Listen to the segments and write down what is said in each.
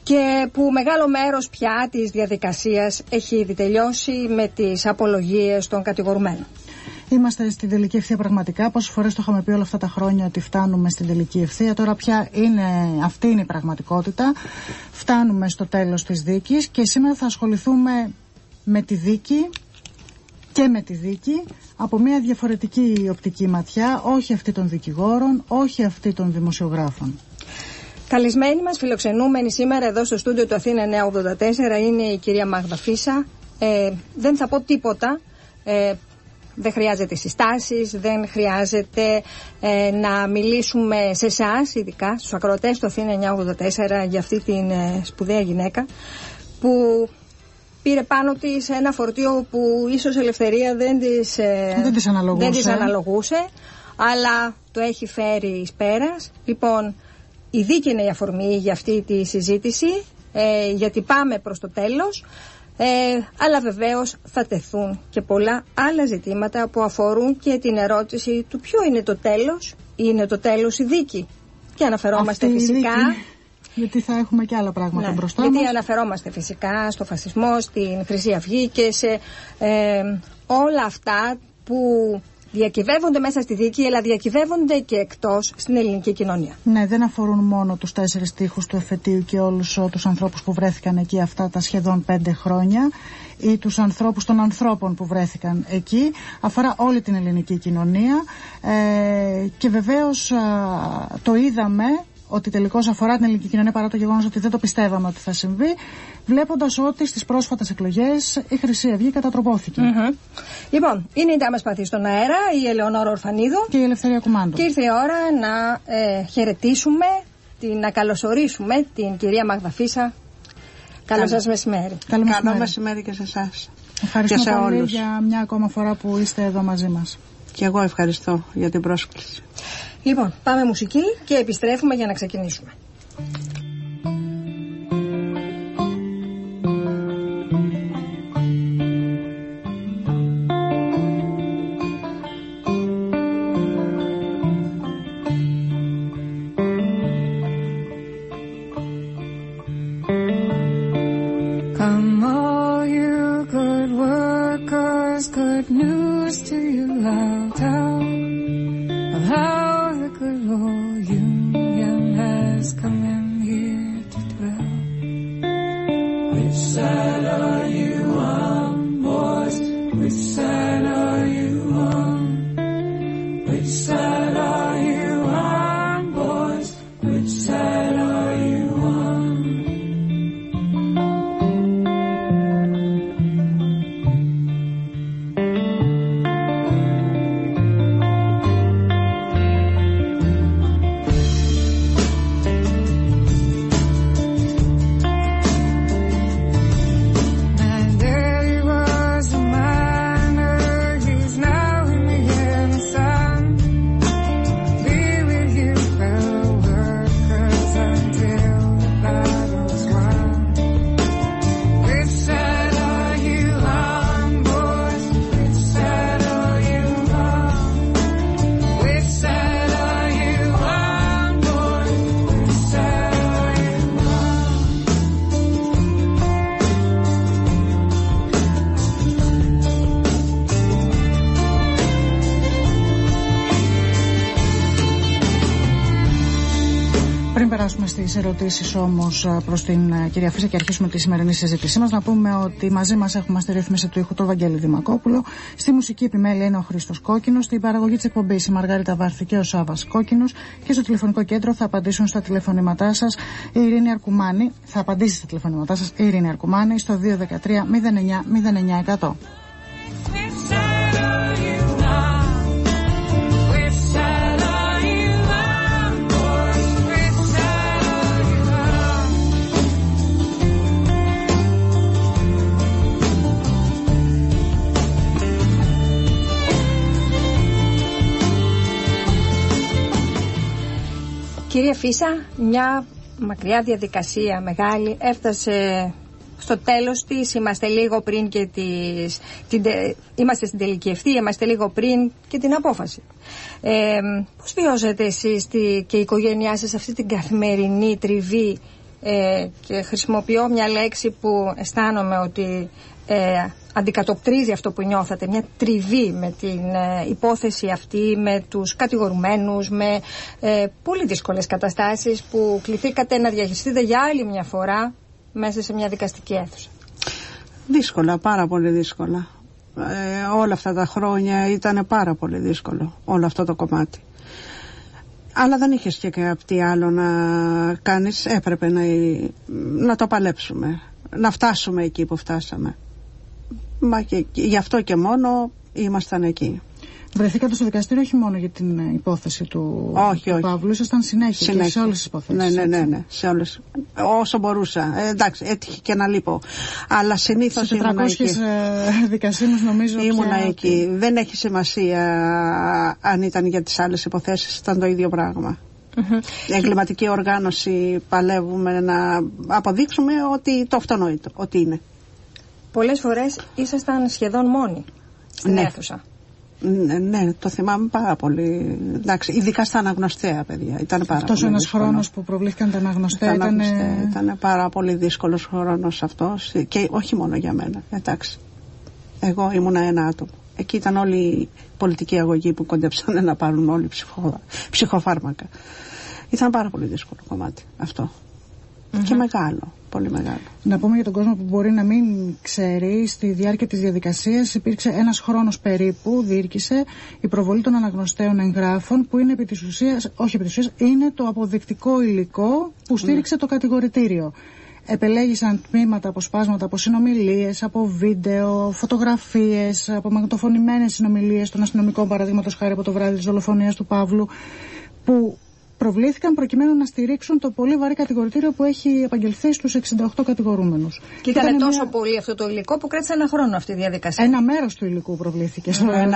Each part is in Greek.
και που μεγάλο μέρος πια της διαδικασίας έχει ήδη τελειώσει με τις απολογίες των κατηγορουμένων. Είμαστε στην τελική ευθεία πραγματικά. Πόσες φορές το είχαμε πει όλα αυτά τα χρόνια ότι φτάνουμε στην τελική ευθεία. Τώρα πια αυτή είναι η πραγματικότητα. Φτάνουμε στο τέλος της δίκης και σήμερα θα ασχοληθούμε με τη δίκη και με τη δίκη από μια διαφορετική οπτική ματιά, όχι αυτή των δικηγόρων, όχι αυτή των δημοσιογράφων. Καλεσμένη μας, φιλοξενούμενη σήμερα εδώ στο στούντιο του Αθήνα 984 είναι η κυρία Μάγδα Φίσα. Δεν θα πω τίποτα. Δεν χρειάζεται συστάσεις, δεν χρειάζεται να μιλήσουμε σε εσάς, ειδικά στους ακροατές του Αθήνα 984, για αυτή την σπουδαία γυναίκα που πήρε πάνω της ένα φορτίο που ίσως Ελευθερία δεν της αναλογούσε, αλλά το έχει φέρει εις πέρας. Λοιπόν, η δίκη είναι η αφορμή για αυτή τη συζήτηση, γιατί πάμε προς το τέλος. Αλλά βεβαίως θα τεθούν και πολλά άλλα ζητήματα που αφορούν και την ερώτηση του ποιο είναι το τέλος. Είναι το τέλος η δίκη? Και αναφερόμαστε φυσικά... Γιατί θα έχουμε και άλλα πράγματα μπροστά μας. Γιατί αναφερόμαστε φυσικά στο φασισμό, στην Χρυσή Αυγή και σε όλα αυτά που διακυβεύονται μέσα στη δίκη, αλλά διακυβεύονται και εκτός στην ελληνική κοινωνία. Ναι, δεν αφορούν μόνο τους 4 τοίχους του εφετείου και όλους τους ανθρώπους που βρέθηκαν εκεί αυτά τα σχεδόν 5 χρόνια ή τους ανθρώπους των ανθρώπων που βρέθηκαν εκεί. Αφορά όλη την ελληνική κοινωνία και βεβαίως το είδαμε ότι τελικώς αφορά την ελληνική κοινωνία, παρά το γεγονός ότι δεν το πιστεύαμε ότι θα συμβεί, βλέποντας ότι στις πρόσφατες εκλογές η Χρυσή Αυγή κατατροπώθηκε. Λοιπόν, είναι η Ντάμα Σπαθή στον αέρα, η Ελεονόρα Ορφανίδου και η Ελευθερία Κουμάντου. Και ήρθε η ώρα να χαιρετήσουμε, να καλωσορίσουμε την κυρία Μάγδα Φίσα. Καλό σας μεσημέρι. Καλό μεσημέρι και σε εσάς. Ευχαριστούμε και σε πολύ όλους για μια ακόμα φορά που είστε εδώ μαζί μας. Και εγώ ευχαριστώ για την πρόσκληση. Λοιπόν, πάμε μουσική και επιστρέφουμε για να ξεκινήσουμε. Come all you good workers, good news to you I'll tell of how the good old Union has come in here to dwell. Which side are you on, boys? Which side are you on? Which side are you on, boys? Which side are you on? περάσουμε στις ερωτήσεις όμως προς την κυρία Φίσα και αρχίσουμε τη σημερινή συζήτησή μας, να πούμε ότι μαζί μας έχουμε στη ρύθμιση του ήχου τον Βαγγέλη Δημακόπουλο, στη μουσική επιμέλεια είναι ο Χρήστος Κόκκινος, στην παραγωγή της εκπομπής η Μαργαρίτα Βάρθη και ο Σάββας Κόκκινος και στο τηλεφωνικό κέντρο θα απαντήσουν στα τηλεφωνήματά σας η Ειρήνη Αρκουμάνη, θα απαντήσει στα τηλεφωνήματά σας η Ειρήνη Αρκουμάνη στο 213 09 09 100. Κυρία Φίσα, μια μακριά διαδικασία μεγάλη έφτασε στο τέλος της. Είμαστε λίγο πριν και είμαστε στην τελική ευθεία, είμαστε λίγο πριν και την απόφαση. Πώς βιώσετε εσείς και η οικογένειά σας αυτή την καθημερινή τριβή και χρησιμοποιώ μια λέξη που αισθάνομαι ότι αντικατοπτρίζει αυτό που νιώθατε, μια τριβή με την υπόθεση αυτή, με τους κατηγορουμένους, με πολύ δύσκολες καταστάσεις που κληθήκατε να διαχειριστείτε για άλλη μια φορά μέσα σε μια δικαστική αίθουσα. Δύσκολα, πάρα πολύ δύσκολα. Όλα αυτά τα χρόνια ήταν πάρα πολύ δύσκολο όλο αυτό το κομμάτι. Αλλά δεν είχες και κάτι άλλο να κάνεις, έπρεπε να το παλέψουμε, να φτάσουμε εκεί που φτάσαμε. Μα και γι' αυτό και μόνο ήμασταν εκεί. Βρεθήκατε στο δικαστήριο όχι μόνο για την υπόθεση του Παύλου, ήσασταν συνέχεια σε όλες τις υποθέσεις. Ναι, σε όλες. Όσο μπορούσα. Εντάξει, έτυχε και να λείπω. Αλλά συνήθως ήμουν εκεί. Σε 400 δικασίμους νομίζω. Ήμουνα εκεί. Δεν έχει σημασία αν ήταν για τις άλλες υποθέσεις, ήταν το ίδιο πράγμα. Η εγκληματική οργάνωση παλεύουμε να αποδείξουμε ότι το αυτονόητο, ότι είναι. Πολλές φορές ήσασταν σχεδόν μόνοι στην αίθουσα. Ναι, το θυμάμαι πάρα πολύ. Εντάξει, ειδικά στα αναγνωστέα, παιδιά. Ήταν πάρα αυτός πολύ ένας χρόνος που προβλήθηκαν τα αναγνωστέα ήταν πάρα πολύ δύσκολος χρόνος αυτός. Και όχι μόνο για μένα. Εντάξει. Εγώ ήμουνα ένα άτομο. Εκεί ήταν όλη η πολιτική αγωγή που κοντέψανε να πάρουν όλοι ψυχοφάρμακα. Ήταν πάρα πολύ δύσκολο κομμάτι αυτό. Και μεγάλο, πολύ μεγάλο. Να πούμε για τον κόσμο που μπορεί να μην ξέρει, στη διάρκεια της διαδικασίας υπήρξε ένας χρόνος περίπου, διήρκησε η προβολή των αναγνωστέων εγγράφων, που είναι επί της ουσίας, όχι επί της ουσίας, είναι το αποδεικτικό υλικό που στήριξε το κατηγορητήριο. Επελέγησαν τμήματα, αποσπάσματα από συνομιλίες, από βίντεο, φωτογραφίες, από μαγνητοφωνημένες συνομιλίες των αστυνομικών, παραδείγματος χάρη από το βράδυ της δολοφονίας του Παύλου, που προβλήθηκαν προκειμένου να στηρίξουν το πολύ βαρύ κατηγορητήριο που έχει επαγγελθεί στους 68 κατηγορούμενους. Και ήταν τόσο πολύ αυτό το υλικό που κράτησε ένα χρόνο αυτή η διαδικασία. Ένα μέρος του υλικού προβλήθηκε,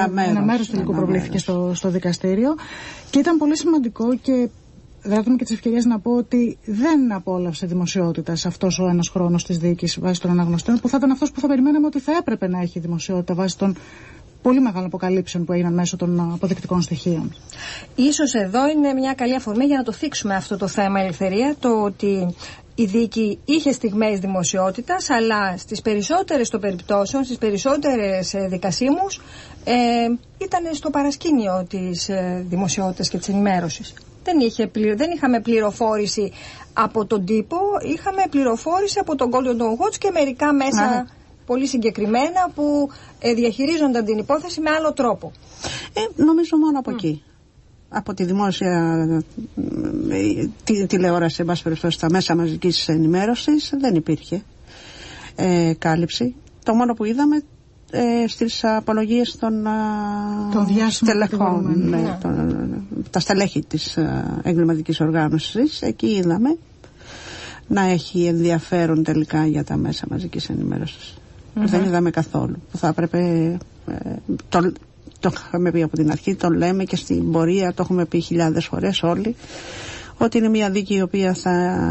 στο δικαστήριο, και ήταν πολύ σημαντικό, και δράτω και τις ευκαιρίες να πω ότι δεν απόλαυσε δημοσιότητα σε αυτός ο ένας χρόνος της δίκης βάσει των αναγνωστών, που θα ήταν αυτός που θα περιμέναμε ότι θα έπρεπε να έχει δημοσιότητα βάσει των πολύ μεγάλων αποκαλύψεων που έγιναν μέσω των αποδεικτικών στοιχείων. Ίσως εδώ είναι μια καλή αφορμή για να το θίξουμε αυτό το θέμα, Ελευθερία, το ότι η δίκη είχε στιγμές δημοσιότητας, αλλά στις περισσότερες των περιπτώσεων, στις περισσότερες δικασίμους, ήταν στο παρασκήνιο της δημοσιότητας και της ενημέρωσης. Δεν είχαμε πληροφόρηση από τον τύπο, είχαμε πληροφόρηση από τον Golden Watch και μερικά μέσα πολύ συγκεκριμένα που διαχειρίζονταν την υπόθεση με άλλο τρόπο. Νομίζω μόνο από εκεί. Από τη δημόσια τηλεόραση, εν πάση περιπτώσει, στα μέσα μαζικής ενημέρωσης δεν υπήρχε κάλυψη. Το μόνο που είδαμε στις απολογίες των στελεχών, τα στελέχη της εγκληματικής οργάνωσης, εκεί είδαμε να έχει ενδιαφέρον τελικά για τα μέσα μαζικής ενημέρωσης. Δεν είδαμε καθόλου. Που θα έπρεπε, το είχαμε πει από την αρχή, το λέμε και στην πορεία, το έχουμε πει χιλιάδες φορές όλοι, ότι είναι μια δίκη η οποία θα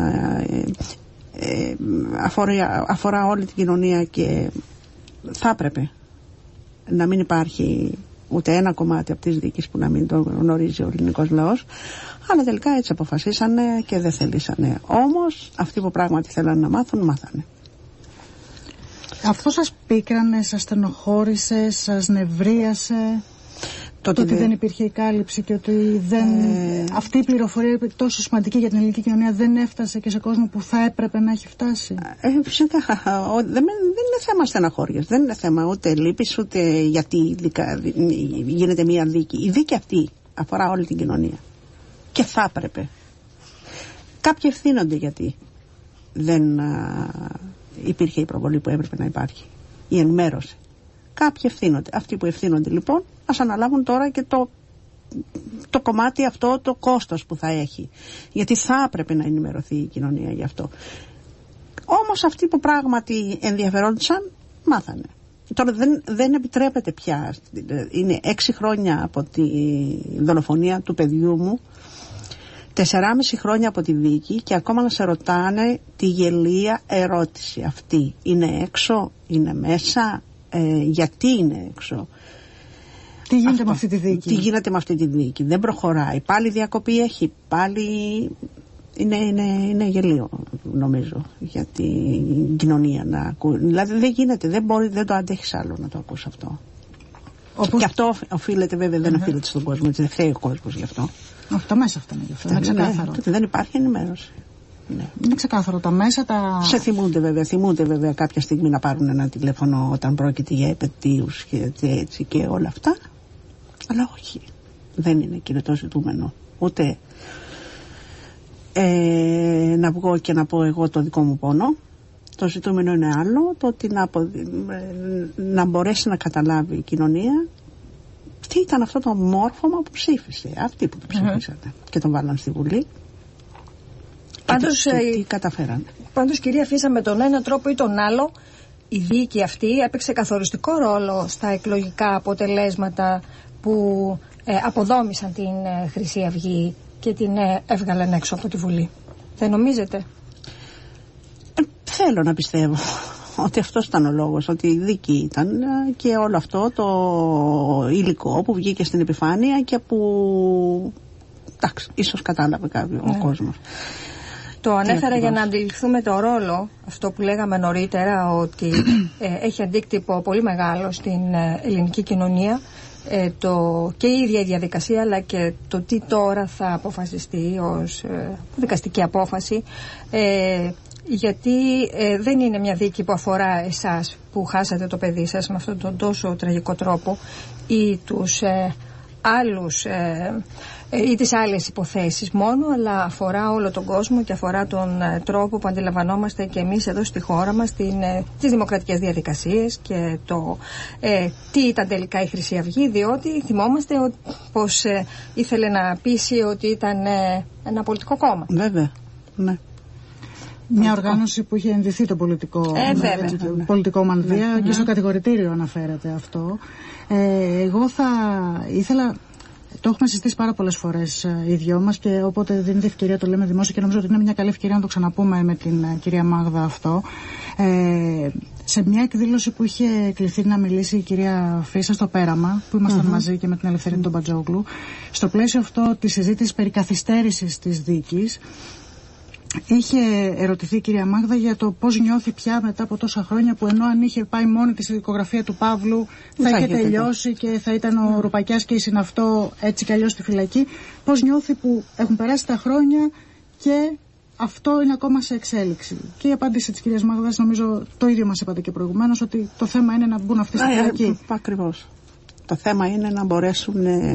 αφορά όλη την κοινωνία, και θα έπρεπε να μην υπάρχει ούτε ένα κομμάτι από τις δίκες που να μην το γνωρίζει ο ελληνικός λαός. Αλλά τελικά έτσι αποφασίσανε και δεν θελήσανε. Όμως αυτοί που πράγματι θέλανε να μάθουν, μάθανε. Αυτό σας πίκρανε, σας στενοχώρησε, σας νευρίασε? Το ότι δεν υπήρχε η κάλυψη και ότι αυτή η πληροφορία τόσο σημαντική για την ελληνική κοινωνία δεν έφτασε και σε κόσμο που θα έπρεπε να έχει φτάσει? Φυσικά. Δεν είναι θέμα στεναχώριας, δεν είναι θέμα ούτε λύπης, ούτε γιατί γίνεται μια δίκη. Η δίκη αυτή αφορά όλη την κοινωνία και θα έπρεπε. Κάποιοι ευθύνονται γιατί δεν υπήρχε η προβολή που έπρεπε να υπάρχει, η ενημέρωση. Κάποιοι ευθύνονται. Αυτοί που ευθύνονται λοιπόν ας αναλάβουν τώρα και το κομμάτι αυτό, το κόστος που θα έχει, γιατί θα έπρεπε να ενημερωθεί η κοινωνία γι' αυτό. Όμως αυτοί που πράγματι ενδιαφερόντουσαν μάθανε. Τώρα δεν επιτρέπεται πια. Είναι 6 χρόνια από τη δολοφονία του παιδιού μου, 4,5 χρόνια από τη δίκη, και ακόμα να σε ρωτάνε τη γελία ερώτηση αυτή. Είναι έξω, είναι μέσα, γιατί είναι έξω? Τι γίνεται με αυτή τη δίκη? Τι γίνεται με αυτή τη δίκη? Δεν προχωράει. Πάλι διακοπή έχει, πάλι Είναι γελίο, νομίζω, για την κοινωνία να ακούει. Δηλαδή δεν γίνεται, δεν το αντέχεις άλλο να το ακούς αυτό. Και αυτό οφείλεται, βέβαια, δεν οφείλεται στον κόσμο, έτσι, δεν φταίει ο κόσμος γι' αυτό. Όχι, τα μέσα αυτά είναι γι' αυτό. Είναι ξεκάθαρο. Τότε δεν υπάρχει ενημέρωση. Ναι. Είναι ξεκάθαρο. Τα μέσα Σε θυμούνται βέβαια κάποια στιγμή να πάρουν ένα τηλέφωνο όταν πρόκειται για επετείους και έτσι και όλα αυτά. Αλλά όχι. Δεν είναι εκείνο το ζητούμενο. Ούτε να βγω και να πω εγώ το δικό μου πόνο. Το ζητούμενο είναι άλλο. Το ότι να μπορέσει να καταλάβει η κοινωνία τι ήταν αυτό το μόρφωμα που ψήφισε. Αυτοί που το ψήφισαν και τον βάλαν στη Βουλή. Πάντως, τι καταφέραν. Πάντως, κυρία Φίσα, με τον ένα τρόπο ή τον άλλο, η δίκη αυτή έπαιξε καθοριστικό ρόλο στα εκλογικά αποτελέσματα που αποδόμησαν την Χρυσή Αυγή και την έβγαλαν έξω από τη Βουλή. Δεν νομίζετε? Θέλω να πιστεύω ότι αυτός ήταν ο λόγος, ότι η δίκη ήταν και όλο αυτό το υλικό που βγήκε στην επιφάνεια και που ίσως κατάλαβε ο κόσμος. Το ανέφερα για να αντιληφθούμε το ρόλο, αυτό που λέγαμε νωρίτερα, ότι έχει αντίκτυπο πολύ μεγάλο στην ελληνική κοινωνία και η ίδια η διαδικασία, αλλά και το τι τώρα θα αποφασιστεί ως δικαστική απόφαση, γιατί δεν είναι μια δίκη που αφορά εσάς που χάσατε το παιδί σας με αυτόν τον τόσο τραγικό τρόπο ή τους άλλους ή τις άλλες υποθέσεις μόνο, αλλά αφορά όλο τον κόσμο και αφορά τον τρόπο που αντιλαμβανόμαστε και εμείς εδώ στη χώρα μας τις δημοκρατικές διαδικασίες και το τι ήταν τελικά η Χρυσή Αυγή, διότι θυμόμαστε πως ήθελε να πείσει ότι ήταν ένα πολιτικό κόμμα. Βέβαια, ναι. Μια οργάνωση που είχε ενδυθεί το πολιτικό μανδύα και στο κατηγορητήριο αναφέρεται αυτό. Εγώ θα ήθελα, το έχουμε συζητήσει πάρα πολλές φορές οι δυο μας και όποτε δίνεται ευκαιρία το λέμε δημόσια και νομίζω ότι είναι μια καλή ευκαιρία να το ξαναπούμε με την κυρία Μάγδα αυτό. Σε μια εκδήλωση που είχε κληθεί να μιλήσει η κυρία Φίσα στο Πέραμα, που ήμασταν μαζί και με την Ελευθερίνη τον Μπατζόγλου, στο πλαίσιο αυτό της συζήτησης περί καθυστέρησης της δίκης, είχε ερωτηθεί η κυρία Μάγδα για το πώς νιώθει πια μετά από τόσα χρόνια, που ενώ αν είχε πάει μόνη της η δικογραφία του Παύλου θα είχε τελειώσει και θα ήταν ο Ρουπακιάς και η Συναυτό έτσι κι αλλιώς στη φυλακή, πώς νιώθει που έχουν περάσει τα χρόνια και αυτό είναι ακόμα σε εξέλιξη. Και η απάντηση της κυρίας Μάγδας, νομίζω το ίδιο μας είπατε και προηγουμένως, ότι το θέμα είναι να μπουν αυτοί στη φυλακή. Ακριβώς. Το θέμα είναι να μπορέσουν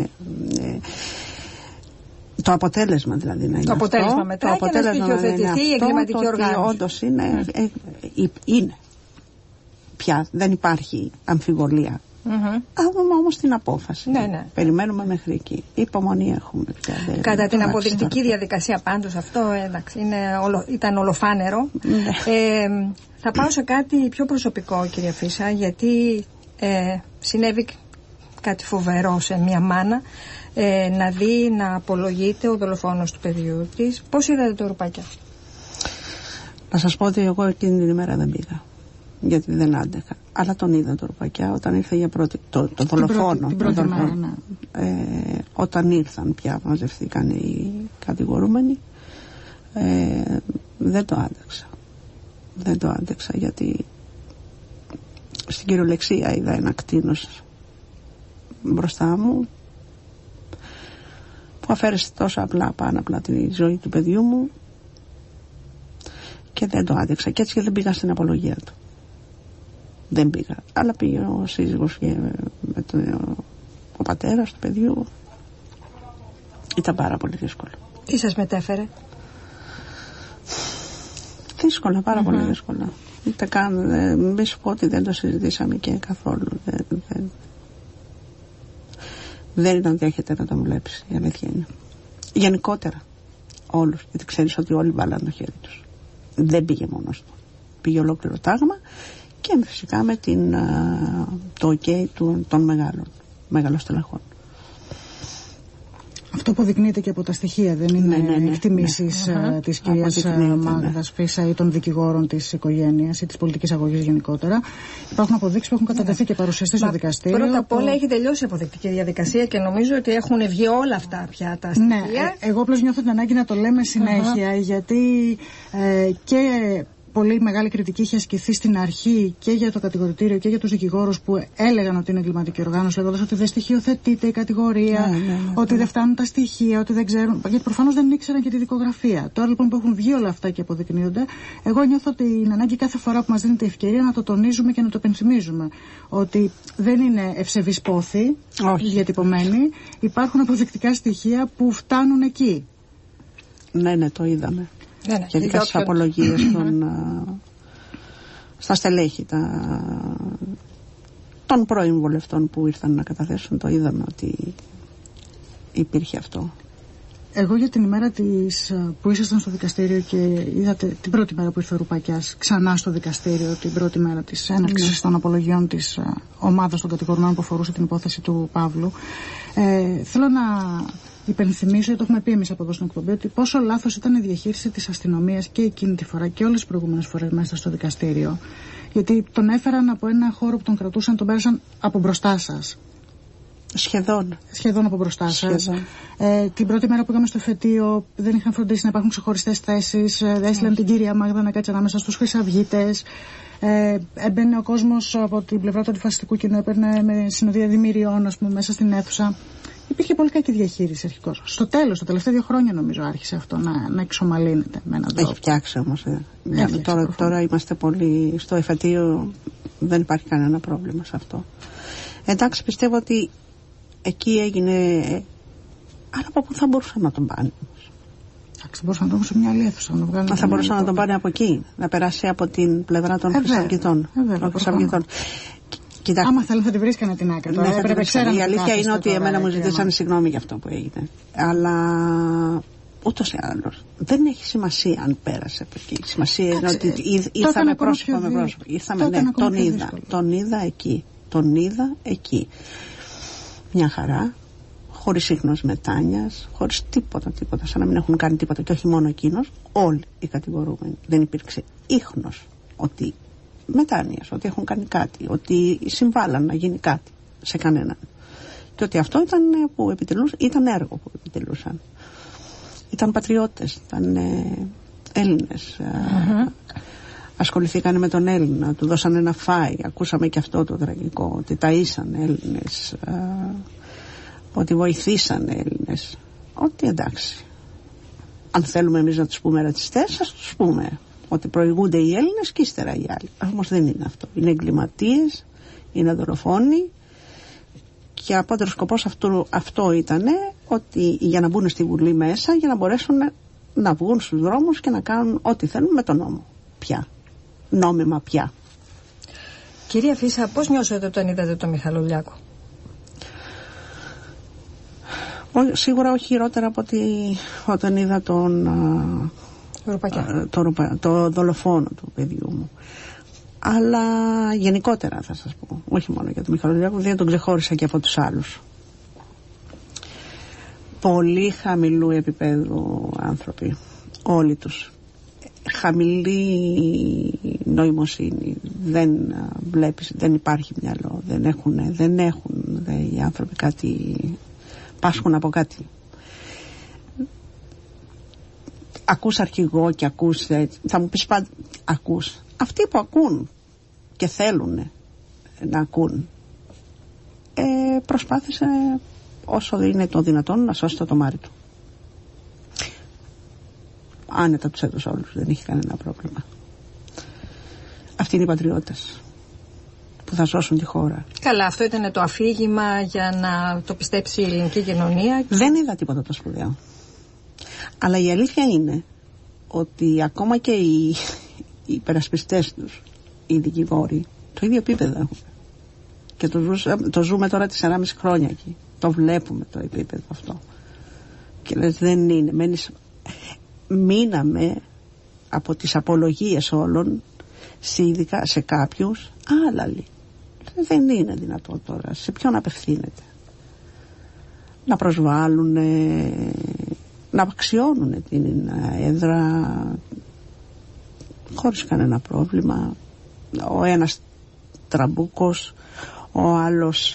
το αποτέλεσμα δηλαδή να είναι το αποτέλεσμα αυτό, μετά και να στοιχειοθετηθεί η εγκληματική οργάνωση. Όντως είναι πια, δεν υπάρχει αμφιβολία. Άδουμε όμως την απόφαση. Ναι. Περιμένουμε μέχρι εκεί. Υπομονή έχουμε πια. Κατά την αποδεικτική διαδικασία πάντως αυτό ήταν ολοφάνερο. Θα πάω σε κάτι πιο προσωπικό, κυρία Φίσα, γιατί συνέβη κάτι φοβερό σε μια μάνα, να δει να απολογείται ο δολοφόνος του παιδιού της. Πώς είδατε το Ρουπακιά? Να σας πω ότι εγώ εκείνη την ημέρα δεν πήγα, γιατί δεν άντεχα. Αλλά τον είδα το Ρουπακιά όταν ήρθε για πρώτη, το δολοφόνο. Την πρώτη μέρα, ναι. Όταν ήρθαν πια, μαζευτήκαν οι κατηγορούμενοι, δεν το άντεξα. Δεν το άντεξα, γιατί στην κυριολεξία είδα ένα κτήνος μπροστά μου που αφαίρεσε τόσο απλά τη ζωή του παιδιού μου και δεν το άντεξα, και έτσι και δεν πήγα στην απολογία του. Δεν πήγα, αλλά πήγε ο σύζυγος και ο πατέρας του παιδιού. Ήταν πάρα πολύ δύσκολο. Τι σας μετέφερε? Δύσκολα, πάρα πολύ δύσκολα. Είτε καν, μη σου πω ότι δεν το συζητήσαμε και καθόλου. Δεν ήταν διάχυτα να το βλέψει, η αλήθεια είναι. Γενικότερα, όλους, γιατί ξέρεις ότι όλοι βάλαν το χέρι τους. Δεν πήγε μόνος του. Πήγε ολόκληρο τάγμα και φυσικά με το OK των μεγάλων στελεχών. Αυτό αποδεικνύεται και από τα στοιχεία, δεν είναι εκτιμήσεις της κυρίας Μάγδας Φίσα ή των δικηγόρων της οικογένειας ή της πολιτικής αγωγής γενικότερα. Υπάρχουν αποδείξεις που έχουν κατατεθεί και παρουσιαστεί στο δικαστήριο. Πρώτα απ' όλα έχει τελειώσει η αποδεικτική διαδικασία και νομίζω ότι έχουν βγει όλα αυτά πια τα στοιχεία. Ναι, εγώ απλώς νιώθω την ανάγκη να το λέμε συνέχεια, γιατί και πολύ μεγάλη κριτική είχε ασκηθεί στην αρχή και για το κατηγορητήριο και για τους δικηγόρους που έλεγαν ότι είναι εγκληματική οργάνωση, λέγοντας ότι δεν στοιχειοθετείται η κατηγορία, ότι δεν φτάνουν τα στοιχεία, ότι δεν ξέρουν. Γιατί προφανώς δεν ήξεραν και τη δικογραφία. Τώρα λοιπόν που έχουν βγει όλα αυτά και αποδεικνύονται, εγώ νιώθω την ανάγκη κάθε φορά που μας δίνεται η ευκαιρία να το τονίζουμε και να το επενθυμίζουμε. Ότι δεν είναι ευσεβείς πόθη διατυπωμένοι, υπάρχουν αποδεικτικά στοιχεία που φτάνουν εκεί. Ναι, το είδαμε. Και ειδικά στις απολογίες στα στελέχη των πρώην βουλευτών που ήρθαν να καταθέσουν, το είδαμε ότι υπήρχε αυτό. Εγώ για την ημέρα που ήσασταν στο δικαστήριο και είδατε την πρώτη μέρα που ήρθε ο Ρουπακιάς ξανά στο δικαστήριο, την πρώτη μέρα της έναρξης των απολογιών της ομάδας των κατηγορουμένων που αφορούσε την υπόθεση του Παύλου, θέλω να υπενθυμίσω, γιατί το έχουμε πει εμείς από εδώ στην εκπομπή, ότι πόσο λάθος ήταν η διαχείριση της αστυνομίας και εκείνη τη φορά και όλες τις προηγούμενες φορές μέσα στο δικαστήριο. Γιατί τον έφεραν από ένα χώρο που τον κρατούσαν, τον πέρασαν από μπροστά σας. Σχεδόν από μπροστά σας. Την πρώτη μέρα που πήγαμε στο εφετείο δεν είχαν φροντίσει να υπάρχουν ξεχωριστές θέσεις. Έστειλαν την κυρία Μάγδα να κάτσει ανάμεσα στους χρυσαυγίτες. Έμπαινε ο κόσμος από την πλευρά του αντιφασιστικού κοινού, έπαιρνε με συνοδεία δημιουργιών, ας πούμε, μέσα στην αίθουσα. Υπήρχε πολύ κακή διαχείριση αρχικώς. Στο τέλος, τα τελευταία 2 χρόνια νομίζω άρχισε αυτό να εξομαλύνεται με έναν τρόπο. Έχει φτιάξει όμως. Τώρα είμαστε πολύ στο εφετείο, δεν υπάρχει κανένα πρόβλημα σε αυτό. Εντάξει, πιστεύω ότι εκεί έγινε. Αλλά από πού θα μπορούσαν να τον πάνε? Εντάξει, μπορούσαν να τον σε μια άλλη αίθουσα. Θα μπορούσαν να τον πάνε από εκεί, να περάσει από την πλευρά των χρυσαυγητών. Άμα θέλουν θα τη βρίσκανε την άκρη. Η αλήθεια είναι ότι εμένα μου ζητήσαν συγγνώμη για αυτό που έγινε. Αλλά ούτως ή άλλως δεν έχει σημασία αν πέρασε από εκεί. Σημασία είναι ότι ήρθαμε πρόσωπο με πρόσωπο. Τον είδα εκεί. Μια χαρά, χωρίς ίχνος μετάνοιας, χωρίς τίποτα, σαν να μην έχουν κάνει τίποτα. Και όχι μόνο εκείνος, όλοι οι κατηγορούμενοι. Δεν υπήρξε ίχνος ότι μετάνοιας, ότι έχουν κάνει κάτι, ότι συμβάλλαν να γίνει κάτι σε κανέναν. Και ότι αυτό ήταν έργο που επιτελούσαν. Ήταν πατριώτες, ήταν Έλληνες. Ασχοληθήκαν με τον Έλληνα, του δώσανε να φάει. Ακούσαμε και αυτό το τραγικό, ότι ταΐσαν Έλληνες, ότι βοηθήσαν Έλληνες. Ότι εντάξει. Αν θέλουμε εμείς να τους πούμε ρατσιστές, ας τους πούμε. Ότι προηγούνται οι Έλληνες και ύστερα οι άλλοι. Όμως δεν είναι αυτό. Είναι εγκληματίες, είναι δολοφόνοι. Και απότερο σκοπός αυτό ήταν ότι για να μπουν στη Βουλή μέσα, για να μπορέσουν να βγουν στους δρόμους και να κάνουν ό,τι θέλουν με τον νόμο. Πια. Νόμιμα πια. Κυρία Φίσα, πώς νιώσατε όταν είδατε τον Μιχαλολιάκο? Σίγουρα όχι χειρότερα από όταν είδα το δολοφόνο του παιδιού μου. Αλλά γενικότερα θα σας πω, όχι μόνο για τον Μιχαλολιάκο, δεν τον ξεχώρισα και από τους άλλους. Πολύ χαμηλού επίπεδου άνθρωποι, όλοι τους. Χαμηλή νοημοσύνη, δεν βλέπεις, δεν υπάρχει μυαλό, δεν έχουν οι άνθρωποι κάτι, πάσχουν από κάτι. Ακούς αρχηγό και ακούς, θα μου πεις πάντα, ακούς. Αυτοί που ακούν και θέλουν να ακούν, προσπάθησε όσο είναι το δυνατόν να σώσει το τομάρι του. Άνετα τους έδωσε όλους, δεν είχε κανένα πρόβλημα. Αυτοί είναι οι πατριώτες που θα σώσουν τη χώρα. Καλά, αυτό ήταν το αφήγημα για να το πιστέψει η ελληνική κοινωνία. Δεν είδα τίποτα το σπουδαίο. Αλλά η αλήθεια είναι ότι ακόμα και οι υπερασπιστές τους, οι δικηγόροι, το ίδιο επίπεδο έχουν. Και το ζούμε τώρα 4,5 χρόνια εκεί. Το βλέπουμε το επίπεδο αυτό. Και λες δεν είναι. Μείναμε από τις απολογίες όλων, ειδικά σε κάποιους, άλλαλοι. Δεν είναι δυνατόν τώρα. Σε ποιον απευθύνεται? να προσβάλλουν, να αξιώνουν την έδρα χωρίς κανένα πρόβλημα. Ο ένας τραμπούκος, ο άλλος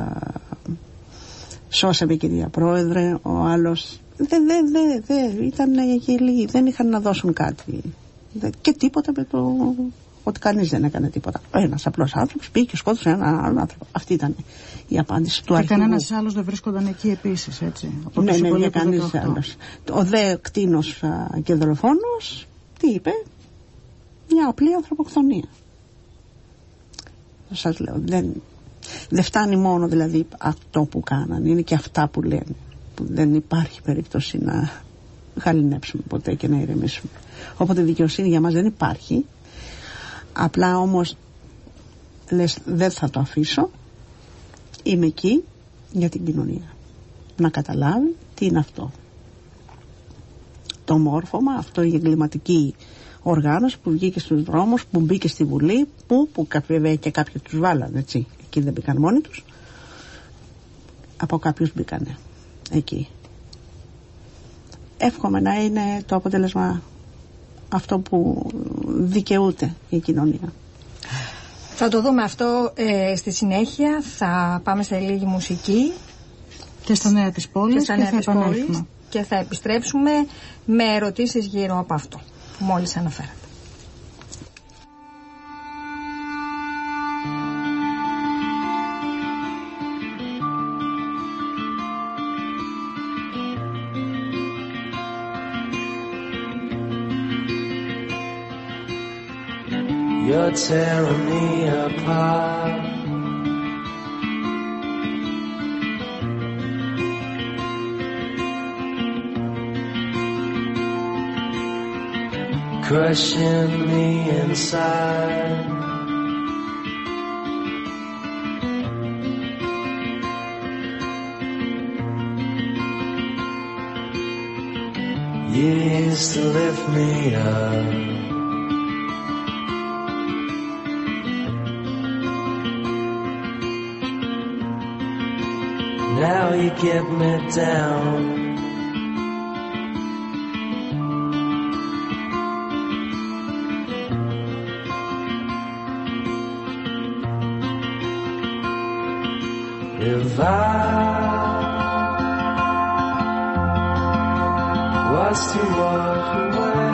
σώσε με κυρία Πρόεδρε, ο άλλος ήταν γελοί, δεν είχαν να δώσουν κάτι και τίποτα με το ότι κανείς δεν έκανε τίποτα. Ένας απλός άνθρωπος πήγε και σκότωσε έναν άλλον άνθρωπο. Αυτή ήταν η απάντηση του αρχηγού. Και κανένας άλλος δεν βρίσκονταν εκεί επίσης, έτσι? Ναι, κανείς άλλος. Ο δε κτήνος και δολοφόνος τι είπε? Μια απλή ανθρωποκτονία. Σας λέω, δεν φτάνει μόνο δηλαδή αυτό που κάνανε, είναι και αυτά που λένε, που δεν υπάρχει περίπτωση να γαληνέψουμε ποτέ και να ηρεμήσουμε. Οπότε δικαιοσύνη για μας δεν υπάρχει. Απλά όμως λες, δεν θα το αφήσω, είμαι εκεί για την κοινωνία, να καταλάβει τι είναι αυτό το μόρφωμα, αυτό η εγκληματική οργάνωση που βγήκε στους δρόμους, που μπήκε στη Βουλή, που βέβαια και κάποιοι τους βάλανε, έτσι, εκεί δεν μπήκαν μόνοι τους, από κάποιους μπήκανε εκεί. Εύχομαι να είναι το αποτέλεσμα αυτό που δικαιούται η κοινωνία. Θα το δούμε αυτό στη συνέχεια. Θα πάμε σε λίγη μουσική και στα νέα της πόλης και θα επανέλθουμε. Και θα επιστρέψουμε με ερωτήσεις γύρω από αυτό που μόλις αναφέρατε. You're tearing me apart. Crushing me inside. You used to lift me up. Now you get me down. If I was to walk away,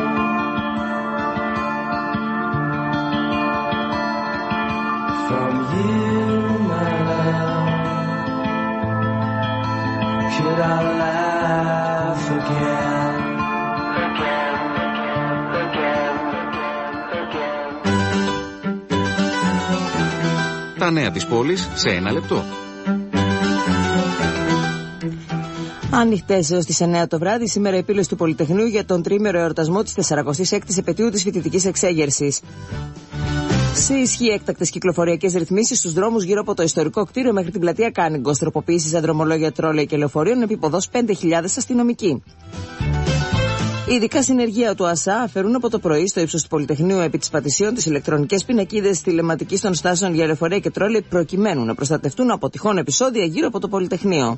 from you, my love, could I laugh again? Τα νέα της πόλης σε ένα λεπτό. Ανοιχτές έως τις 9 το βράδυ, σήμερα η πύλες του Πολυτεχνείου για τον τρίμερο εορτασμό της 46ης επετείου της φοιτητικής εξέγερσης. Σε ισχύ έκτακτες κυκλοφοριακές ρυθμίσεις στους δρόμους γύρω από το ιστορικό κτίριο μέχρι την πλατεία Κάνιγκος, τροποποίησεις στα δρομολόγια τρόλεϊ και λεωφορείων, επιποδός 5.000 αστυνομικοί. Ειδικά συνεργεία του ΑΣΑ αφαιρούν από το πρωί στο ύψος του Πολυτεχνείου επί της Πατησίων τις ηλεκτρονικές πινακίδες τηλεματικής των στάσεων για λεωφορεία και τρόλεϊ, προκειμένου να προστατευτούν από τυχόν επεισόδια γύρω από το Πολυτεχνείο.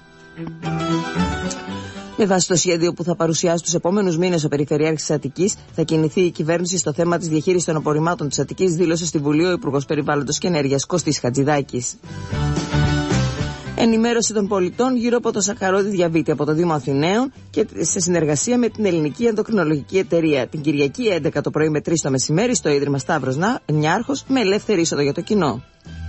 Με βάση το σχέδιο που θα παρουσιάσει τους επόμενους μήνες ο Περιφερειάρχης της Αττικής, θα κινηθεί η κυβέρνηση στο θέμα της διαχείρισης των απορριμμάτων της Αττικής, δήλωσε στη Βουλή ο Υπουργός Περιβάλλοντος και Ενέργειας Κώστης Χατζηδάκης. Ενημέρωση των πολιτών γύρω από το σακαρώδη διαβήτη από το Δήμο Αθηναίων και σε συνεργασία με την Ελληνική Ενδοκρινολογική Εταιρεία. Την Κυριακή 11 το πρωί με 3 το μεσημέρι στο Ίδρυμα Σταύρος Νιάρχος, με ελεύθερη είσοδο για το κοινό.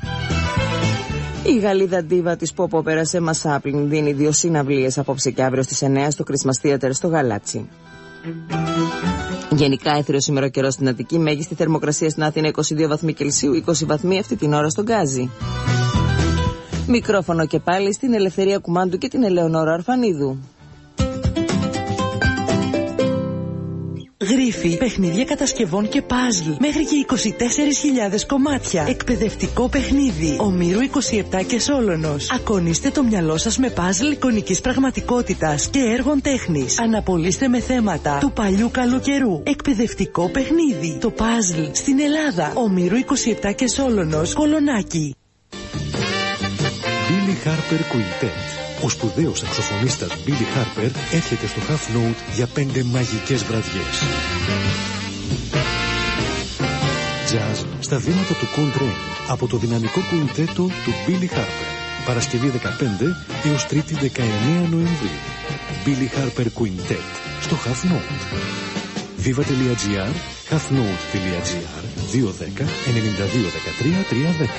Η Γαλλίδα ντίβα της pop opera Emma Chaplin δίνει 2 συναυλίες απόψε και αύριο στις 9 στο Christmas Theater στο Γαλάτσι. Γενικά έθριος ημεροκαιρός στην Αττική, μέγιστη θερμοκρασία στην Αθήνα 22 βαθμοί Κελσίου, 20 βαθμοί αυτή την ώρα στον Γκάζι. Μικρόφωνο και πάλι στην Ελευθερία Κουμάντου και την Ελεονόρα Αρφανίδου. Γρίφη, παιχνίδια κατασκευών και παζλ. Μέχρι και 24.000 κομμάτια. Εκπαιδευτικό παιχνίδι. Ομήρου 27 και Σόλωνος. Ακονίστε το μυαλό σας με παζλ εικονικής πραγματικότητας και έργων τέχνης. Αναπολύστε με θέματα του παλιού καλού καιρού. Εκπαιδευτικό παιχνίδι. Το παζλ στην Ελλάδα. Ομήρου 27 και Σόλωνος. Κολονάκι. Billy Harper Quintet. Ο σπουδαίος σαξοφωνίστας Billy Harper έρχεται στο Half Note για 5 μαγικές βραδιές. Jazz στα βήματα του Coltrane από το δυναμικό κουιντέτο του Billy Harper. Παρασκευή 15 έως Τρίτη 19 Νοεμβρίου. Billy Harper Quintet στο Half Note. Viva.gr, halfnote.gr, 210 92 13 310.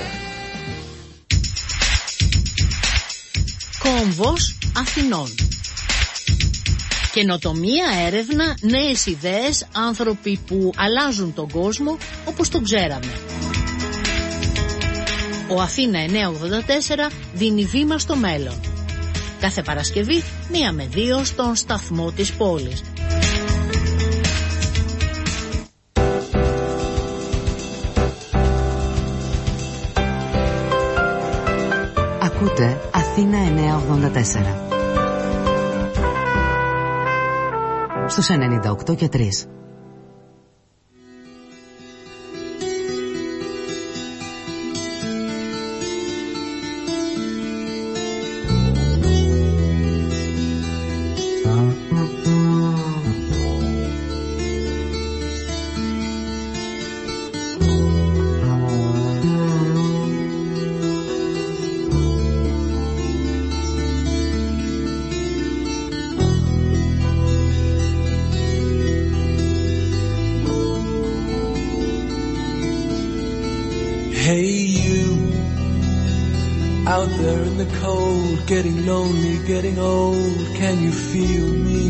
Κόμβος Αθηνών. Καινοτομία, έρευνα, νέες ιδέες, άνθρωποι που αλλάζουν τον κόσμο όπως τον ξέραμε. Ο Αθήνα 984 δίνει βήμα στο μέλλον. Κάθε Παρασκευή 1 με 2 στον σταθμό της πόλης. Ακούτε Αθήνα 984 στους 98 και 3. Getting lonely, getting old, can you feel me?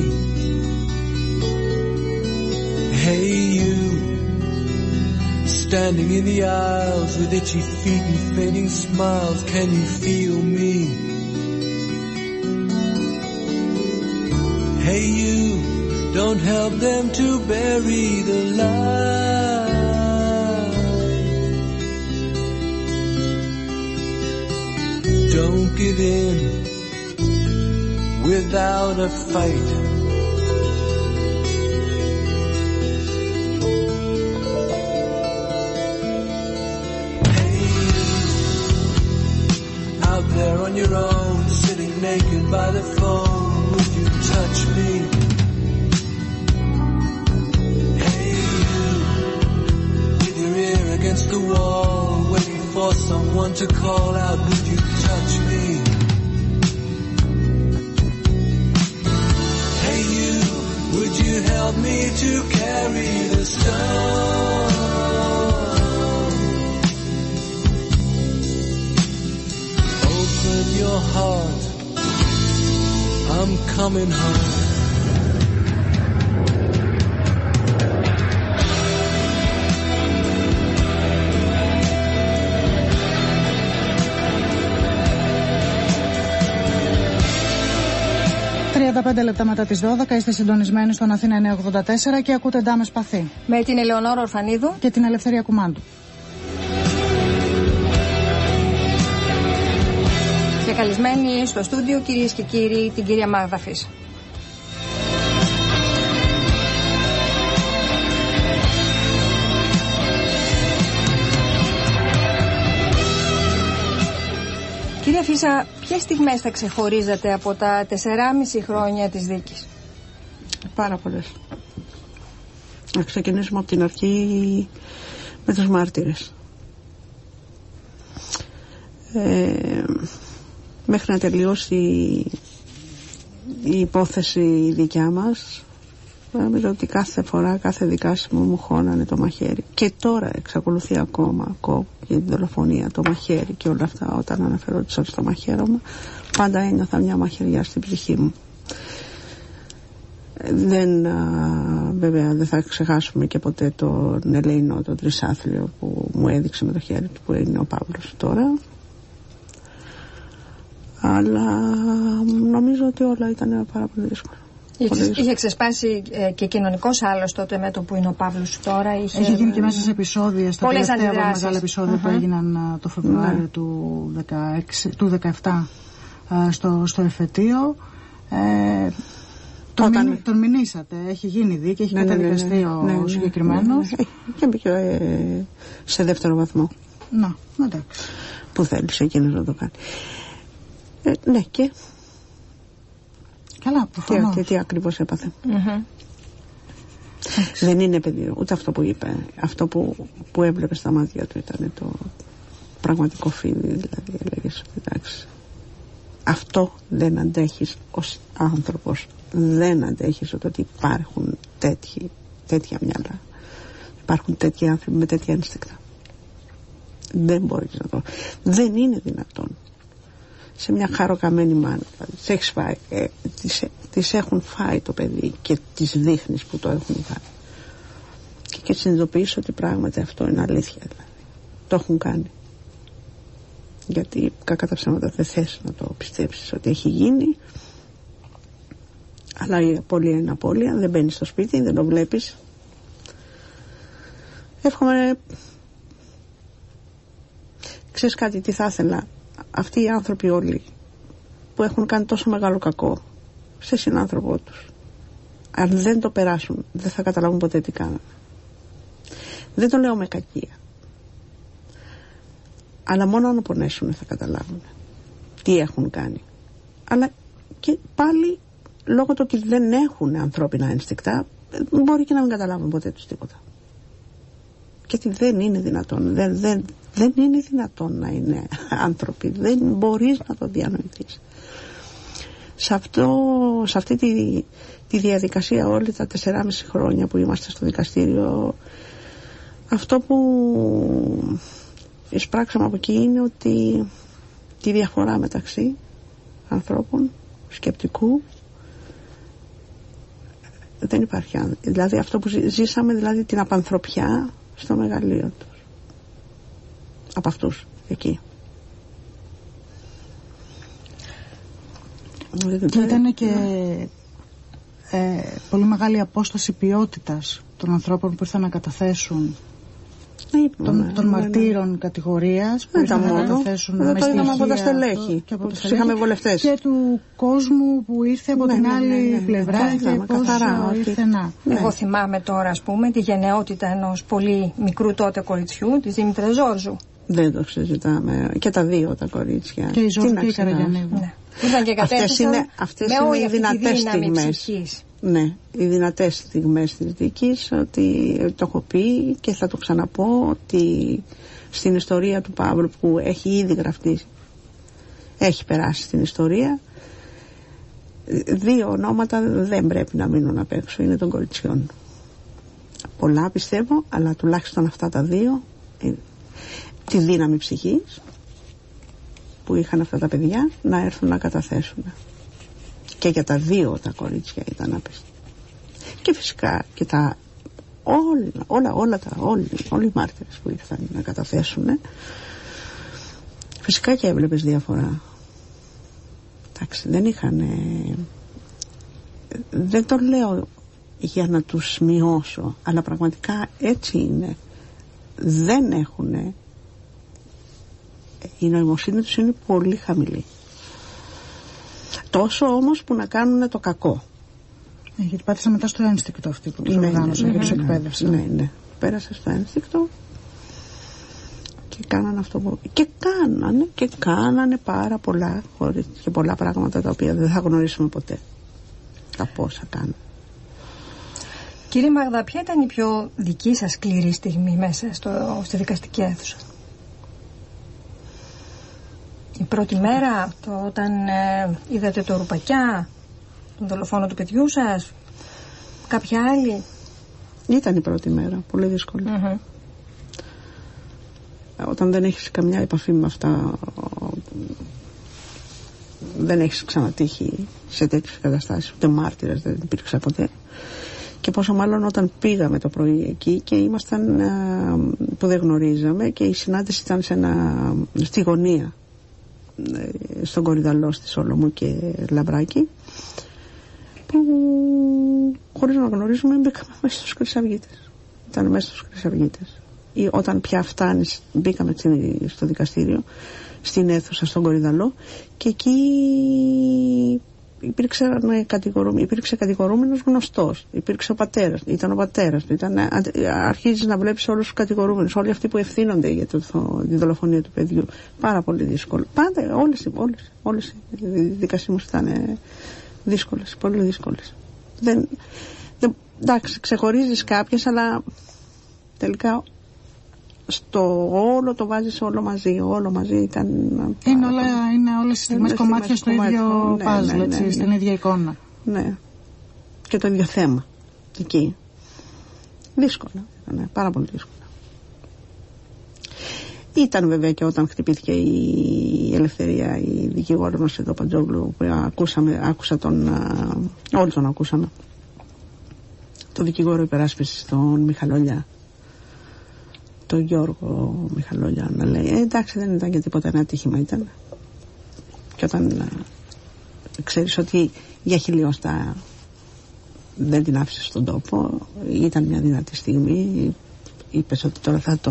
Hey you, standing in the aisles with itchy feet and fading smiles, can you feel me? Hey you, don't help them to bury the light. Don't give in without a fight. Hey, out there on your own, sitting naked by the phone, would you touch me? Hey, with your ear against the wall, waiting for someone to call out, would you touch me? Hey you, would you help me to carry the stone? Open your heart, I'm coming home. 35 λεπτά μετά τις 12 είστε συντονισμένοι στον Αθήνα 984 και ακούτε Ντάμε Σπαθή. Με την Ελεονόρα Ορφανίδου και την Ελευθερία Κουμάντου. Και καλεσμένοι στο στούντιο, κυρίες και κύριοι, την κυρία Μάγδα Φίσα. Κυρία Φίσα, ποιες στιγμές θα ξεχωρίζατε από τα 4,5 χρόνια της δίκης? Πάρα πολλές. Να ξεκινήσουμε από την αρχή με τους μάρτυρες. Μέχρι να τελειώσει η υπόθεση δικιά μας, νομίζω ότι κάθε φορά, κάθε δικάσιμο μου χώνανε το μαχαίρι. Και τώρα εξακολουθεί ακόμα για την δολοφονία, το μαχαίρι και όλα αυτά. Όταν αναφερόντουσαν στο μαχαίρωμα, πάντα ένιωθα μια μαχαιριά στην ψυχή μου. Βέβαια δεν θα ξεχάσουμε και ποτέ τον Ελεηνό, τον τρισάθλιο που μου έδειξε με το χέρι του, που είναι ο Παύλος τώρα. Αλλά νομίζω ότι όλα ήταν πάρα πολύ δύσκολα. Είχε ξεσπάσει και κοινωνικός άλλος τότε με το που είναι ο Παύλος τώρα. Έχει γίνει και μέσα σε επεισόδια, στα τελευταία μεγάλα επεισόδια που έγιναν το Φεβρουάριο του 2017 στο εφετείο. Τον μηνύσατε, έχει γίνει δίκη, έχει καταδικαστεί ο συγκεκριμένος. Και μπήκε σε δεύτερο βαθμό. Να, εντάξει. Που θέλησε εκείνος να το κάνει. Ναι, και Καλά, προφανώς. Τι ακριβώς έπαθε. Δεν είναι παιδί, ούτε αυτό που είπε. Αυτό που έβλεπε στα μάτια του ήταν το πραγματικό φίδι. Δηλαδή έλεγες, εντάξει, αυτό δεν αντέχεις ως άνθρωπος. Δεν αντέχεις ότι υπάρχουν τέτοια μυαλά. Υπάρχουν τέτοιοι άνθρωποι με τέτοια ένστικτα. Δεν μπορείς να το. Δεν είναι δυνατόν. Σε μια χαροκαμένη μάνα, τις έχουν φάει το παιδί και τις δείχνεις που το έχουν φάει. Και συνειδητοποιείς ότι πράγματι αυτό είναι αλήθεια. Δηλαδή. Το έχουν κάνει. Γιατί κακά τα ψέματα δεν θες να το πιστέψεις ότι έχει γίνει. Αλλά η απώλεια είναι απώλεια. Δεν μπαίνεις στο σπίτι, δεν το βλέπεις. Εύχομαι. Ξέρεις κάτι, τι θα ήθελα. Αυτοί οι άνθρωποι όλοι που έχουν κάνει τόσο μεγάλο κακό σε συνάνθρωπό τους, αν δεν το περάσουν, δεν θα καταλάβουν ποτέ τι κάνανε. Δεν το λέω με κακία, αλλά μόνο αν πονέσουν θα καταλάβουν τι έχουν κάνει. Αλλά και πάλι λόγω του ότι δεν έχουν ανθρώπινα ένστικτα, μπορεί και να μην καταλάβουν ποτέ τους τίποτα. Γιατί δεν είναι δυνατόν, δεν είναι δυνατόν να είναι άνθρωποι. Δεν μπορείς να το διανοηθείς. Σε αυτή τη διαδικασία όλοι τα 4,5 χρόνια που είμαστε στο δικαστήριο, αυτό που εισπράξαμε από εκεί είναι ότι τη διαφορά μεταξύ ανθρώπων, σκεπτικού, δεν υπάρχει. Δηλαδή αυτό που ζήσαμε, δηλαδή την απανθρωπιά στο μεγαλείο τους. Από αυτούς εκεί. Και ήταν και πολύ μεγάλη απόσταση ποιότητας των ανθρώπων που ήρθαν να καταθέσουν, των μαρτύρων κατηγορίας που ήρθαν να καταθέσουν με στοιχεία από τα στελέχη και από τους είχαμε βολευτές και του κόσμου που ήρθε από την άλλη πλευρά και πώς ήρθε να. Εγώ θυμάμαι τώρα, ας πούμε, τη γενναιότητα ενός πολύ μικρού τότε κοριτσιού, της Δήμητρας Ζόρζου. Δεν το συζητάμε. Και τα δύο τα κορίτσια. Και η Ζόρζου και η Καραγιαννίδου. Αυτές είναι οι δυνατές στιγμές. Ναι, οι δυνατές στιγμές της δίκης, ότι το έχω πει και θα το ξαναπώ, ότι στην ιστορία του Παύλου που έχει ήδη γραφτεί, έχει περάσει στην ιστορία, δύο ονόματα δεν πρέπει να μείνουν απ' έξω, είναι των κοριτσιών. Πολλά πιστεύω, αλλά τουλάχιστον αυτά τα δύο, τη δύναμη ψυχής που είχαν αυτά τα παιδιά να έρθουν να καταθέσουν. Και για τα δύο τα κορίτσια ήταν άπιστα. Και φυσικά και τα όλοι οι μάρτυρες που ήρθαν να καταθέσουν, φυσικά και έβλεπες διαφορά. Εντάξει, δεν είχαν, δεν το λέω για να τους μειώσω, αλλά πραγματικά έτσι είναι. Δεν έχουν, η νοημοσύνη τους είναι πολύ χαμηλή. Τόσο όμως που να κάνουν το κακό. Γιατί πάτησα μετά στο ένστικτο αυτή που τους οργάνωσα και τους εκπαίδευσα. Ναι. Πέρασε στο ένστικτο και κάνανε αυτό που. Και κάνανε πάρα πολλά και πολλά πράγματα τα οποία δεν θα γνωρίσουμε ποτέ. Τα πόσα κάνουν. Κύριε Μάγδα, ποια ήταν η πιο δική σας σκληρή στιγμή μέσα στη δικαστική αίθουσα? Η πρώτη μέρα, όταν είδατε το ρουπακιά, τον δολοφόνο του παιδιού σας, κάποια άλλη? Ήταν η πρώτη μέρα, πολύ δύσκολη. Όταν δεν έχεις καμιά επαφή με αυτά, δεν έχεις ξανατύχει σε τέτοιες καταστάσεις, ούτε μάρτυρας δεν υπήρξε ποτέ. Και πόσο μάλλον όταν πήγαμε το πρωί εκεί και ήμασταν που δεν γνωρίζαμε και η συνάντηση ήταν στη γωνία, στον Κορυδαλό, στη Σολομού και Λαμπράκη, που χωρίς να γνωρίζουμε μπήκαμε μέσα στους Χρυσαυγίτες. Ήταν μέσα στους Χρυσαυγίτες. Όταν πια φτάνεις, μπήκαμε στο δικαστήριο, στην αίθουσα στον Κορυδαλό, και εκεί υπήρξε κατηγορούμενος γνωστός, υπήρξε ο πατέρας, ήταν ο πατέρας του, αρχίζεις να βλέπεις όλους τους κατηγορούμενους, όλοι αυτοί που ευθύνονται για τη δολοφονία του παιδιού. Πάρα πολύ δύσκολο. Πάντα όλες οι δικασίες μου ήταν δύσκολες, πολύ δύσκολες. Εντάξει, ξεχωρίζεις κάποιες, αλλά τελικά στο όλο το βάζεις όλο μαζί ήταν... Είναι όλες οι στιγμές κομμάτια στο ίδιο παζλ, ναι. Στην ίδια εικόνα. Ναι. Και το ίδιο θέμα εκεί. Δύσκολα, πάρα πολύ δύσκολα. Ήταν βέβαια και όταν χτυπήθηκε η Ελευθερία, η δικηγόρο μας εδώ, Παντζόγλου, που όλοι τον ακούσαμε. Το δικηγόρο υπεράσπισης, τον Μιχαλόλια, τον Γιώργο Μιχαλόλια, να λέει εντάξει, δεν ήταν και τίποτα, ένα ατύχημα ήταν. Και όταν ξέρεις ότι για χιλιοστά δεν την άφησε στον τόπο, ήταν μια δυνατή στιγμή, είπες ότι τώρα θα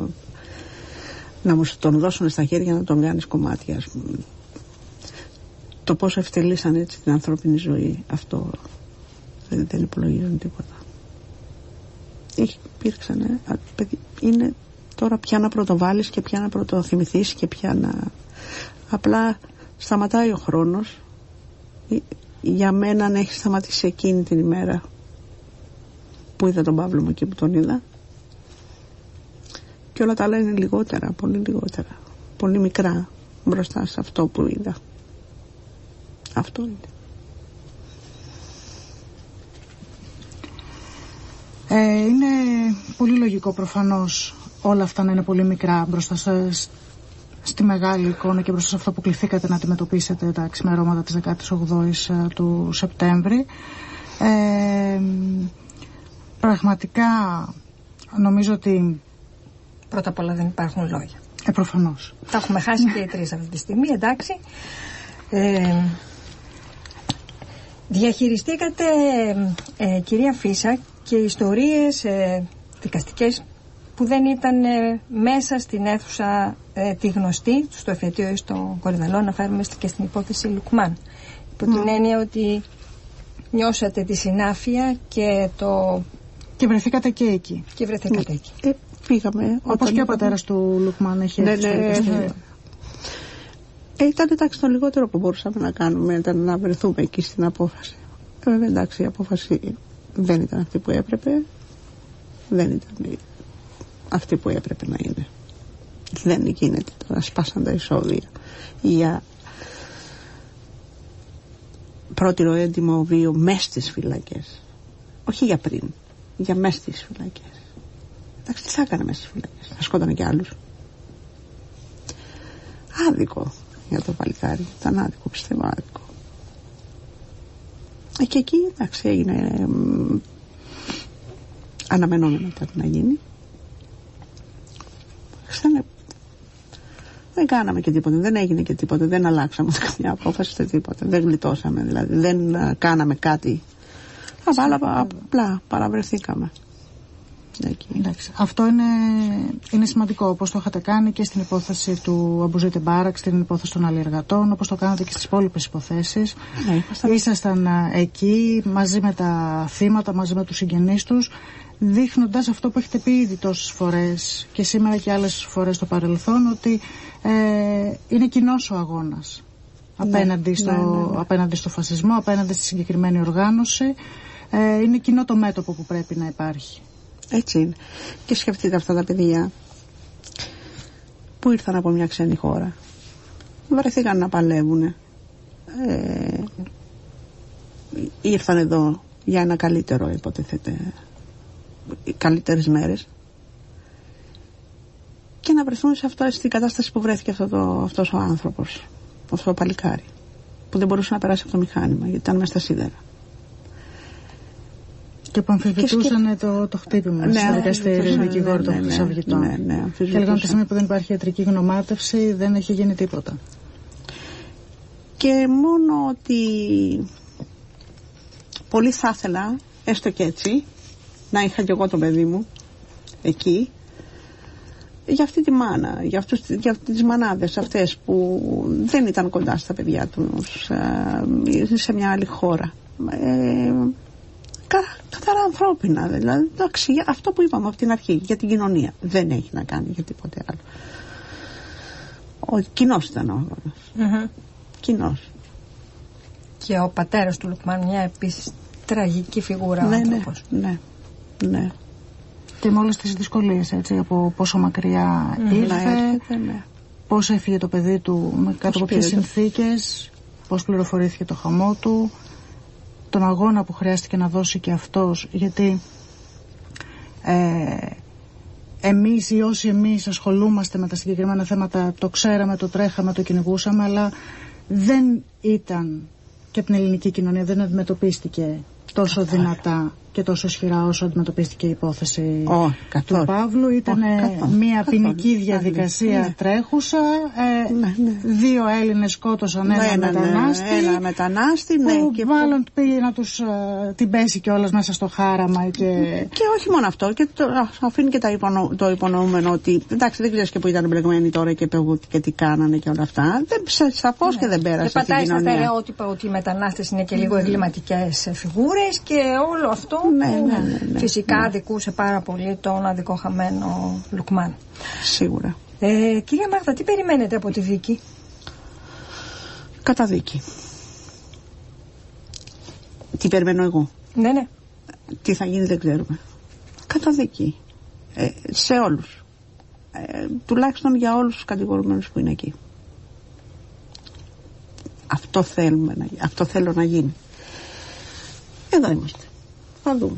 να μου τον δώσουν στα χέρια να τον κάνεις κομμάτια, ας πούμε. Το πόσο ευτελίσαν έτσι την ανθρώπινη ζωή, αυτό δεν υπολογίζουν τίποτα. Υπήρξαν, είναι τώρα πια να πρωτοβάλεις και πια να πρωτοθυμηθείς και πια να... Απλά σταματάει ο χρόνος. Για μένα αν έχει σταματήσει εκείνη την ημέρα που είδα τον Παύλο μου εκεί που τον είδα, και όλα τα άλλα είναι λιγότερα, πολύ λιγότερα, πολύ μικρά μπροστά σε αυτό που είδα. Αυτό είναι. Είναι πολύ λογικό προφανώς όλα αυτά να είναι πολύ μικρά μπροστά στη μεγάλη εικόνα και μπροστά σε αυτό που κληθήκατε να αντιμετωπίσετε τα ξημερώματα της 18ης του Σεπτέμβρη. Πραγματικά νομίζω ότι πρώτα απ' όλα δεν υπάρχουν λόγια. Προφανώς. Τα έχουμε χάσει και οι τρεις αυτή τη στιγμή, εντάξει. Διαχειριστήκατε, κυρία Φίσα, και ιστορίες δικαστικές που δεν ήταν μέσα στην αίθουσα τη γνωστή, στο εφετείο ή στο Κορυδαλό, να φέρουμε και στην υπόθεση Λουκμάν. Υπό την έννοια ότι νιώσατε τη συνάφεια και το... Και βρεθήκατε και εκεί. Και βρεθήκατε εκεί. Πήγαμε. Όπως και ο πατέρας του Λουκμάν έχει έρθει στο δικαστήριο. Ήταν εντάξει το λιγότερο που μπορούσαμε να κάνουμε, ήταν να βρεθούμε εκεί στην απόφαση. Βέβαια εντάξει, η απόφαση δεν ήταν αυτή που έπρεπε. Δεν ήταν αυτή που έπρεπε να είναι. Δεν γίνεται τώρα, σπάσαν τα εισόδια για πρώτηρο έντιμο βίο μες στις φυλακές. Όχι για πριν, για μες στις φυλακές. Εντάξει, τι θα έκανε μέσα στις φυλακές, θα σκότανε κι άλλους. Άδικο για το παλικάρι, ήταν άδικο, πιστεύω άδικο. Και εκεί εντάξει έγινε αναμενόμενο ήταν να γίνει. Δεν κάναμε και τίποτα, δεν έγινε και τίποτα, δεν αλλάξαμε καμιά απόφαση σε τίποτα, δεν γλιτώσαμε, δηλαδή δεν κάναμε κάτι, απλά παραβρεθήκαμε. Εντάξει. Αυτό είναι σημαντικό, όπως το είχατε κάνει και στην υπόθεση του Αμπουζίτε Μπάρακ, στην υπόθεση των αλλιεργατών, όπως το κάνατε και στις υπόλοιπες υποθέσεις. Ήσασταν εκεί μαζί με τα θύματα, μαζί με τους συγγενείς τους, δείχνοντας αυτό που έχετε πει ήδη τόσες φορές και σήμερα και άλλες φορές στο παρελθόν, ότι είναι κοινός ο αγώνας απέναντι στο φασισμό, απέναντι στη συγκεκριμένη οργάνωση. Είναι κοινό το μέτωπο που πρέπει να υπάρχει. Έτσι είναι. Και σκεφτείτε αυτά τα παιδιά που ήρθαν από μια ξένη χώρα, βρεθήκαν να παλεύουν, ήρθαν εδώ για ένα καλύτερο, υποτίθεται, καλύτερες μέρες, και να βρεθούν σε αυτό, στην κατάσταση που βρέθηκε αυτός ο άνθρωπος, αυτό το παλικάρι, που δεν μπορούσε να περάσει από το μηχάνημα γιατί ήταν μέσα στα σίδερα. Και που αμφισβητούσαν το χτύπημα στο δικαστήριο, δικηγόρο των Χρυσαυγητών. Και λέγανε ότι τη στιγμή που δεν υπάρχει ιατρική γνωμάτευση δεν έχει γίνει τίποτα. Και μόνο ότι πολύ θα ήθελα, έστω και έτσι, να είχα κι εγώ το παιδί μου εκεί, για αυτή τη μάνα, για τις μανάδες αυτές που δεν ήταν κοντά στα παιδιά τους, σε μια άλλη χώρα. Καθαρά ανθρώπινα, δηλαδή, εντάξει, αυτό που είπαμε από την αρχή για την κοινωνία δεν έχει να κάνει για τίποτε άλλο. Ο κοινός ήταν ο αγώνας. Κοινός. Και ο πατέρας του Λουκμάν, μια επίσης τραγική φιγούρα, ο άνθρωπος. Ναι. Και με όλες τις δυσκολίες, έτσι, από πόσο μακριά ήρθε, πώς έφυγε το παιδί του, κάτω από ποιες συνθήκες, πώς πληροφορήθηκε το χαμό του, τον αγώνα που χρειάστηκε να δώσει και αυτός, γιατί εμείς ή όσοι εμείς ασχολούμαστε με τα συγκεκριμένα θέματα το ξέραμε, το τρέχαμε, το κυνηγούσαμε, αλλά δεν ήταν, και από την ελληνική κοινωνία δεν αντιμετωπίστηκε τόσο δυνατά και τόσο ισχυρά όσο αντιμετωπίστηκε η υπόθεση του Παύλου. Ήταν μια ποινική διαδικασία τρέχουσα. Δύο Έλληνες σκότωσαν ένα μετανάστη. Που μάλλον πήγε να τους την πέσει κιόλας μέσα στο χάραμα. Και όχι μόνο αυτό, και αφήνει και το υπονοούμενο ότι εντάξει, δεν ξέρεις και που ήταν εμπλεγμένοι τώρα και τι κάνανε και όλα αυτά. Σαφώς και δεν πέρασε. Και πατάει στα στερεότυπα ότι οι μετανάστες είναι και λίγο εγκληματικές φιγούρες και όλο αυτό. Φυσικά αδικούσε πάρα πολύ τον αδικοχαμένο Λουκμάν. Σίγουρα. Κυρία Μάγδα, τι περιμένετε από τη δίκη? Καταδίκη. Τι περιμένω εγώ? Ναι. Τι θα γίνει δεν ξέρουμε. Καταδίκη. Σε όλους. Τουλάχιστον για όλους τους κατηγορουμένους που είναι εκεί. Αυτό θέλω να γίνει. Εδώ είμαστε. Θα δούμε.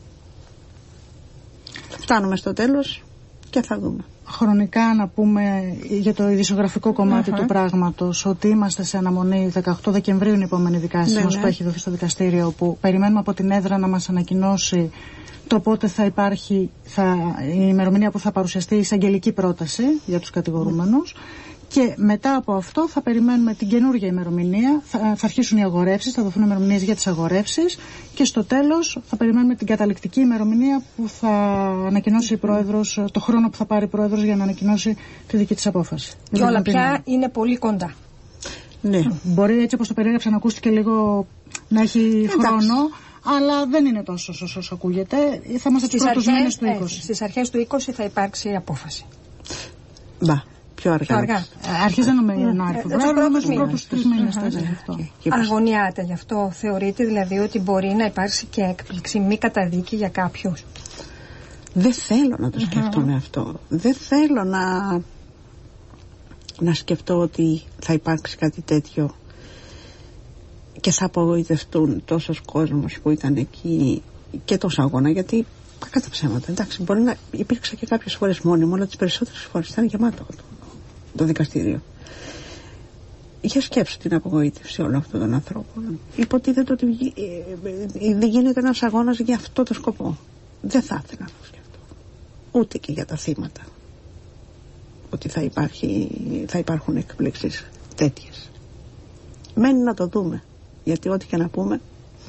Φτάνουμε στο τέλος και θα δούμε. Χρονικά να πούμε για το ειδησιογραφικό κομμάτι του πράγματος ότι είμαστε σε αναμονή 18 Δεκεμβρίου η επόμενη δικάσιμος που έχει δοθεί στο δικαστήριο, που περιμένουμε από την έδρα να μας ανακοινώσει το πότε θα υπάρχει η ημερομηνία που θα παρουσιαστεί η εισαγγελική πρόταση για τους κατηγορούμενους. Και μετά από αυτό θα περιμένουμε την καινούργια ημερομηνία, θα αρχίσουν οι αγορεύσεις, θα δοθούν ημερομηνίες για τις αγορεύσεις και στο τέλος θα περιμένουμε την καταληκτική ημερομηνία που θα ανακοινώσει η Πρόεδρος, το χρόνο που θα πάρει η Πρόεδρος για να ανακοινώσει τη δική της απόφαση. Και όλα πια είναι πολύ κοντά. Ναι. Μπορεί έτσι όπως το περιέγραψα να ακούστηκε λίγο να έχει χρόνο, αλλά δεν είναι τόσο όσο ακούγεται. Θα είμαστε τους πρώτους μήνες του 20. Στις αρχές του 20 θα υπάρξει η απόφαση. Πιο αργά. Αρχίζει να νομίζει στους πρώτους 3 μήνες. Αγωνιάται γι' αυτό. Θεωρείτε δηλαδή ότι μπορεί να υπάρξει και έκπληξη, μη καταδίκη για κάποιους? Δεν θέλω να το σκεφτούμε αυτό. Δεν θέλω να σκεφτώ ότι θα υπάρξει κάτι τέτοιο και θα απογοητευτούν τόσος κόσμος που ήταν εκεί και τόσο αγώνα, γιατί κατά ψέματα, εντάξει, μπορεί να υπήρξε και κάποιες φορές μόνιμο, αλλά τις περισσότερες φορές ήταν γεμάτο το δικαστήριο. Για σκέψου την απογοήτευση όλων αυτών των ανθρώπων. Υποτίθεται ότι δεν γίνεται ένας αγώνας για αυτό το σκοπό. Δεν θα ήθελα να το σκεφτώ. Ούτε και για τα θύματα. Ότι θα υπάρχουν εκπλήξεις τέτοιες. Μένει να το δούμε. Γιατί ό,τι και να πούμε,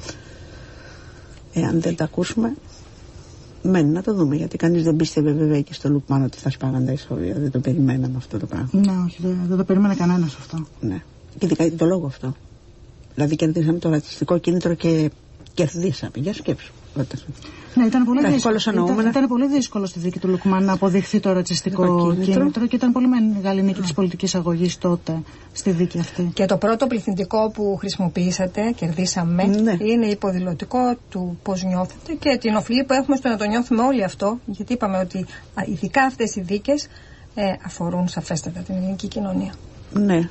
εάν δεν τα ακούσουμε, μένει να το δούμε. Γιατί κανείς δεν πίστευε βέβαια και στο Λουκμάν ότι θα σπάγαν τα ισόβια. Δεν το περιμέναμε αυτό το πράγμα. Ναι, όχι, δεν το περίμενε κανένας αυτό. Ναι. Και ειδικά το λόγο αυτό. Δηλαδή κερδίσαμε το ρατσιστικό κίνητρο και κερδίσαμε. Για σκέψου. Ναι, ήταν πολύ δύσκολο στη δίκη του Λουκμάν να αποδειχθεί το ρατσιστικό κίνητρο και ήταν πολύ μεγάλη νίκη της πολιτικής αγωγής τότε στη δίκη αυτή. Και το πρώτο πληθυντικό που χρησιμοποιήσατε, κερδίσαμε, είναι υποδηλωτικό του πώς νιώθετε και την οφειλή που έχουμε στο να το νιώθουμε όλοι αυτό, γιατί είπαμε ότι ειδικά αυτές οι δίκες αφορούν σαφέστατα την ελληνική κοινωνία. Ναι.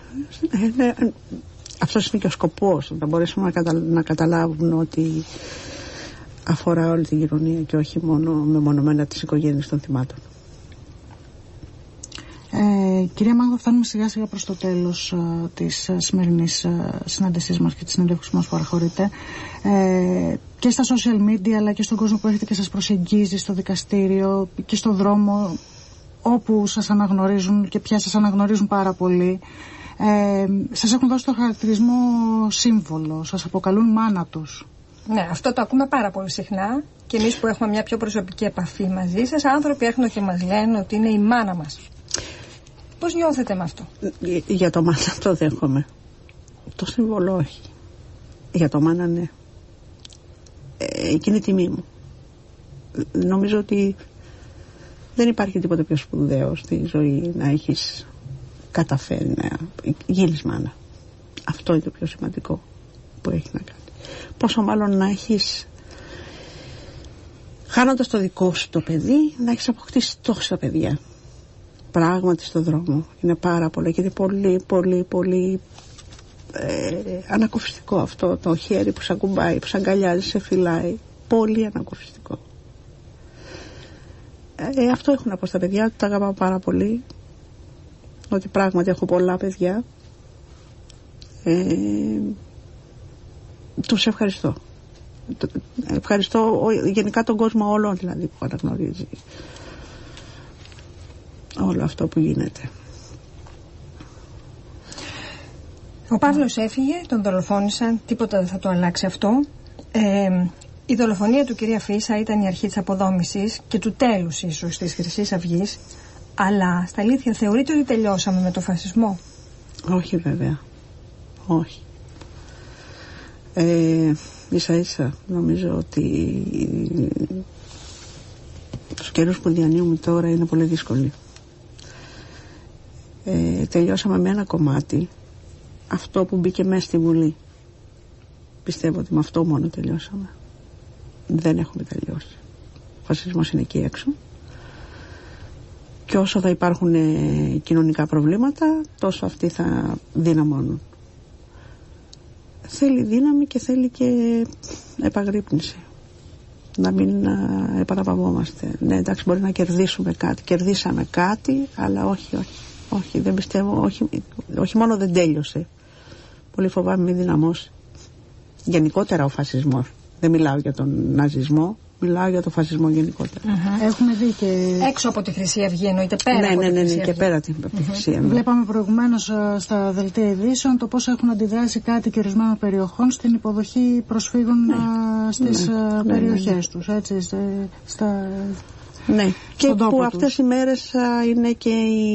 Αυτός είναι και ο σκοπός, να μπορέσουμε να καταλάβουν ότι αφορά όλη την κοινωνία και όχι μόνο μεμονωμένα τις οικογένειες των θυμάτων. Κυρία Μάγδα, φτάνουμε σιγά σιγά προς το τέλος της σημερινής συνάντησής μας και της συνέντευξης μας, παραχωρείτε. Και στα social media αλλά και στον κόσμο που έρχεται και σας προσεγγίζει στο δικαστήριο και στον δρόμο όπου σας αναγνωρίζουν και πια σας αναγνωρίζουν πάρα πολύ, σας έχουν δώσει το χαρακτηρισμό σύμβολο, σας αποκαλούν μάνα τους. Ναι, αυτό το ακούμε πάρα πολύ συχνά και εμείς που έχουμε μια πιο προσωπική επαφή μαζί σας, άνθρωποι έρχονται και μας λένε ότι είναι η μάνα μας. Πώς νιώθετε με αυτό? Για το μάνα το δέχομαι. Το σύμβολο όχι. Για το μάνα ναι. Εκείνη η τιμή μου. Νομίζω ότι δεν υπάρχει τίποτα πιο σπουδαίο στη ζωή να έχεις καταφέρει να γίνεις μάνα. Αυτό είναι το πιο σημαντικό. που έχει να κάνει. Πόσο μάλλον να έχεις, χάνοντας το δικό σου το παιδί, να έχεις αποκτήσει τόσα παιδιά. Πράγματι στον δρόμο είναι πάρα πολλά και είναι πολύ πολύ πολύ ανακουφιστικό αυτό το χέρι που σε ακουμπάει, που σε αγκαλιάζει, σε φυλάει. Πολύ ανακουφιστικό. Αυτό έχω να πω στα παιδιά, ότι τα αγαπάω πάρα πολύ, ότι πράγματι έχω πολλά παιδιά. Τους ευχαριστώ. Ευχαριστώ γενικά τον κόσμο όλο, δηλαδή, που αναγνωρίζει όλο αυτό που γίνεται. Ο Παύλος έφυγε, τον δολοφόνησαν, τίποτα δεν θα το αλλάξει αυτό. Η δολοφονία του, κυρία Φίσα, ήταν η αρχή της αποδόμησης και του τέλους ίσως της Χρυσής Αυγής, αλλά στα αλήθεια θεωρείτε ότι τελειώσαμε με το φασισμό? Όχι βέβαια, όχι. Ίσα ίσα νομίζω ότι τους καιρούς που διανύουμε τώρα είναι πολύ δύσκολοι. Τελειώσαμε με ένα κομμάτι, αυτό που μπήκε μέσα στη Βουλή. Πιστεύω ότι με αυτό μόνο τελειώσαμε. Δεν έχουμε τελειώσει. Ο φασισμός είναι εκεί έξω και όσο θα υπάρχουν κοινωνικά προβλήματα, τόσο αυτοί θα δυναμώνουν. Θέλει δύναμη και θέλει και επαγρύπνηση. Να μην επαναπαυόμαστε. Ναι, εντάξει, μπορεί να κερδίσουμε κάτι. Κερδίσαμε κάτι, αλλά όχι, δεν πιστεύω, όχι μόνο δεν τέλειωσε. Πολύ φοβάμαι μην δυναμώσει. Γενικότερα ο φασισμός. Δεν μιλάω για τον ναζισμό, μιλάω για τον φασισμό γενικότερα. Έχουμε δει και έξω από τη Χρυσή Αυγή, εννοείται πέρα από τη Χρυσή Αυγή. Και πέρα από τη Χρυσή Αυγή. Βλέπαμε προηγουμένως στα δελτία ειδήσεων το πώς έχουν αντιδράσει κάτοικοι ορισμένων περιοχών στην υποδοχή προσφύγων στις περιοχές τους, έτσι, Ναι, και που αυτές οι μέρες είναι και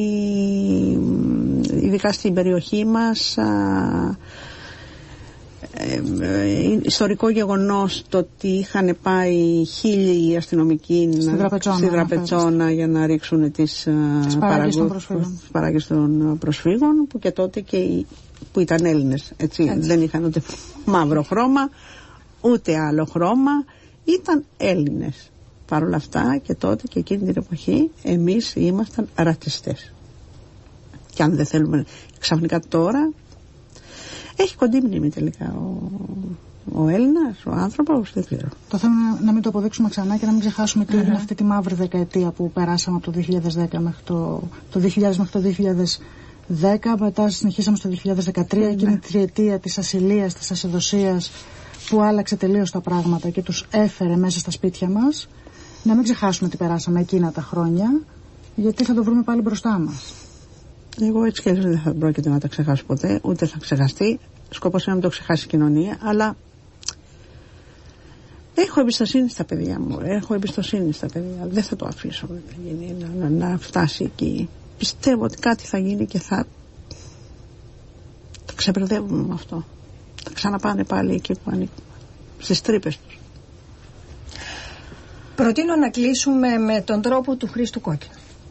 ειδικά στην περιοχή μας ιστορικό γεγονός το ότι είχαν πάει 1.000 αστυνομικοί στη Δραπετσόνα για να ρίξουν τις παράγες των προσφύγων, που και τότε που ήταν Έλληνες, έτσι. Δεν είχαν ούτε μαύρο χρώμα ούτε άλλο χρώμα, ήταν Έλληνες. Παρ' όλα αυτά και τότε και εκείνη την εποχή εμείς ήμασταν ρατσιστές. Και αν δεν θέλουμε, ξαφνικά τώρα έχει κοντή μνήμη τελικά ο Έλληνας, ο άνθρωπος, δεν ξέρω. Το θέμα είναι να μην το αποδείξουμε ξανά και να μην ξεχάσουμε τι είναι αυτή τη μαύρη δεκαετία που περάσαμε από το 2010 μέχρι το 2000 μέχρι το 2010, μετά συνεχίσαμε στο 2013, εκείνη τη τριετία της ασυλίας, της ασυδοσίας που άλλαξε τελείως τα πράγματα και τους έφερε μέσα στα σπίτια μας. Να μην ξεχάσουμε τι περάσαμε εκείνα τα χρόνια, γιατί θα το βρούμε πάλι μπροστά μας. Εγώ έτσι και δεν θα πρόκειται να τα ξεχάσω ποτέ, ούτε θα ξεχαστεί. Σκοπός είναι να μην το ξεχάσει η κοινωνία, αλλά έχω εμπιστοσύνη στα παιδιά μου. Δεν θα το αφήσω να φτάσει εκεί. Πιστεύω ότι κάτι θα γίνει και θα ξεπερδεύουμε με αυτό. Θα ξαναπάνε πάλι εκεί που ανήκουν, στις τρύπες τους. Προτείνω να κλείσουμε με τον τρόπο του Χρήστου Κόκκινου.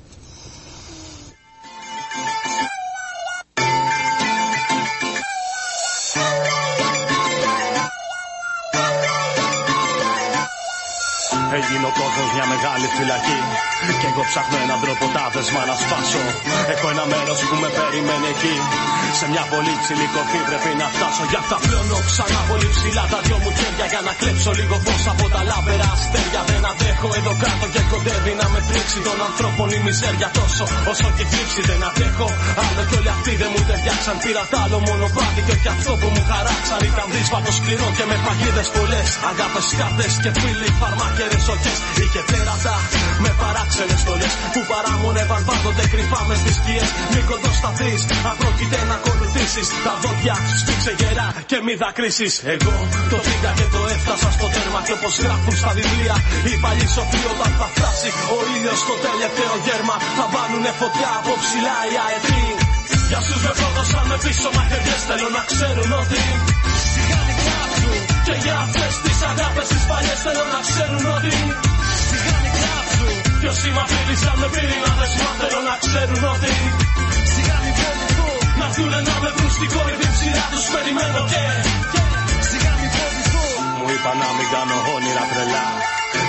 Έγινε ο κόσμος μια μεγάλη φυλακή και εγώ ψάχνω έναν τρόπο τα δεσμά να σπάσω. Έχω ένα μέρος που με περιμένει εκεί, σε μια πολύ ψηλή κορφή πρέπει να φτάσω. Γι' αυτά πλώνω ξανά πολύ ψηλά τα δυο μου χέρια για να κλέψω λίγο φως από τα λάμπερα αστέρια. Δεν αντέχω εδώ κάτω και κοντεύει να με πρίξει των ανθρώπων η μιζέρια τόσο όσο και θλίψη. Δεν αντέχω άλλο κι όλοι αυτοί δεν μου ταιριάξαν. Πήρα τ' άλλο μονοπάτι και όχι αυτό που μου χαράξαν. Ήταν δύσβατο σκληρό και με παγίδες πολλές, αγάπες σκάρτες και φίλοι φαρμάκερες οχές. Είχε τέρατα με παράξενες στολές που παράμονευαν πάντοτε κρυφά μες στις σκιές. Μη κοντοσταθείς, αν πρόκειται να ακολουθήσεις, τα δόντια σου σφίξε γερά και μη δακρύσεις. Εγώ το πήγα και το έφτασα στο τέρμα και όπως γράφουν στα βιβλία οι παλιοί σοφοί, όταν θα φτάσει ο ήλιος στο τελευταίο γέρμα θα βάλουνε φωτιά από ψηλά οι αετοί. Για όσους με πρόδωσαν με πίσω μαχαιριές θέλω να ξέρουν ότι σιγάνει κάψου. Και για αυτές τις αγάπες τις παλιές θέλω να ξέρουν ότι σιγάνει κάψου. Κι όσοι μ' απειλήσαν με πύρινα δεσμά θέλω να ξέρουν ότι σιγάνει κάψου. Να έρθουνε να με βρουν στην κορυφή ψηλά τους περιμένω και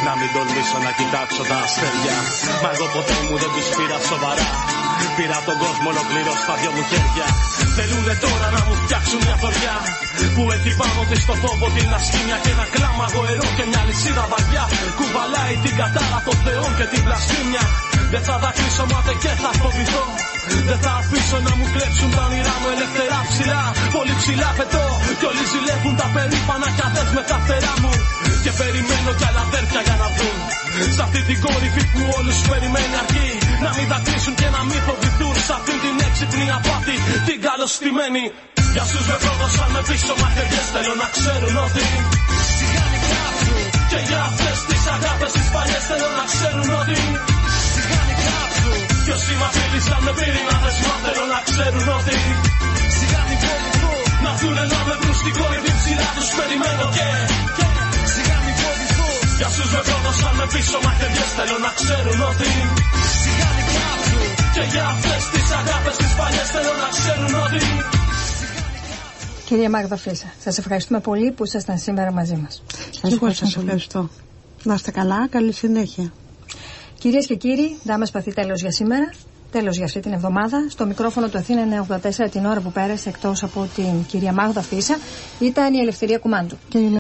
να μην τολμήσω να κοιτάξω τα αστέρια. Μα εγώ ποτέ μου δεν τους πήρα σοβαρά. Πήρα τον κόσμο ολοκληρώ στα δυο μου χέρια. Θέλουνε τώρα να μου φτιάξουν μια θωριά που έχει πάνω της στο φόβο την ασχήμια και ένα κλάμα γοερό και μια λυσίδα βαριά. Κουβαλάει την κατάρα των θεών και την πλαστήμια. Δεν θα δακρύσω μάται και θα φοβηθώ. Δεν θα αφήσω να μου κλέψουν τα όνειρά μου ελευθερά ψηλά. Πολύ ψηλά πετώ κι όλοι ζηλεύουν τα περήφανα κι αδές με τα φτερά μου. Και περιμένω κι άλλα αδέρφια για να βγουν σ' αυτή την κορυφή που όλους περιμένει αρκεί. Να μην δακρύσουν και να μην φοβηθούν σ' αυτή την έξυπνη απάτη την καλωστημένη. Για όσους με πρόδωσαν με πίσω μαχαιριές θέλω να ξέρουν ότι σιγάνι κάψου. Και για αυτές τις αγάπες τις παλιές θέλω να ξέρουν ότι σιγάνι κάψου. Κι όσοι μας φίλησαν με πύρινα δεσμά θέλω να ξέρουν ότι σιγάνι φοβηθώ. Να δουνε να με βρουν στην κορυφή ψηλά τους περιμένω και σιγάνι φοβηθώ. Για όσους με πρόδωσαν με πίσω μαχαιριές θέλω να ξέρουν ότι σιγάνι κάψου. Και για αυτές τις αγάπες τις παλιές θέλω να ξέρουν ότι. Κυρία Μάγδα Φίσα, σας ευχαριστούμε πολύ που ήσασταν σήμερα μαζί μας. Σας ευχαριστώ. Να είστε καλά, καλή συνέχεια. Κυρίες και κύριοι, δάμες παθεί τέλος για σήμερα. Τέλος για αυτή την εβδομάδα. Στο μικρόφωνο του Αθήνα 984 την ώρα που πέρασε, εκτός από την κυρία Μάγδα Φίσα, ήταν η Ελευθερία Κουμάντου.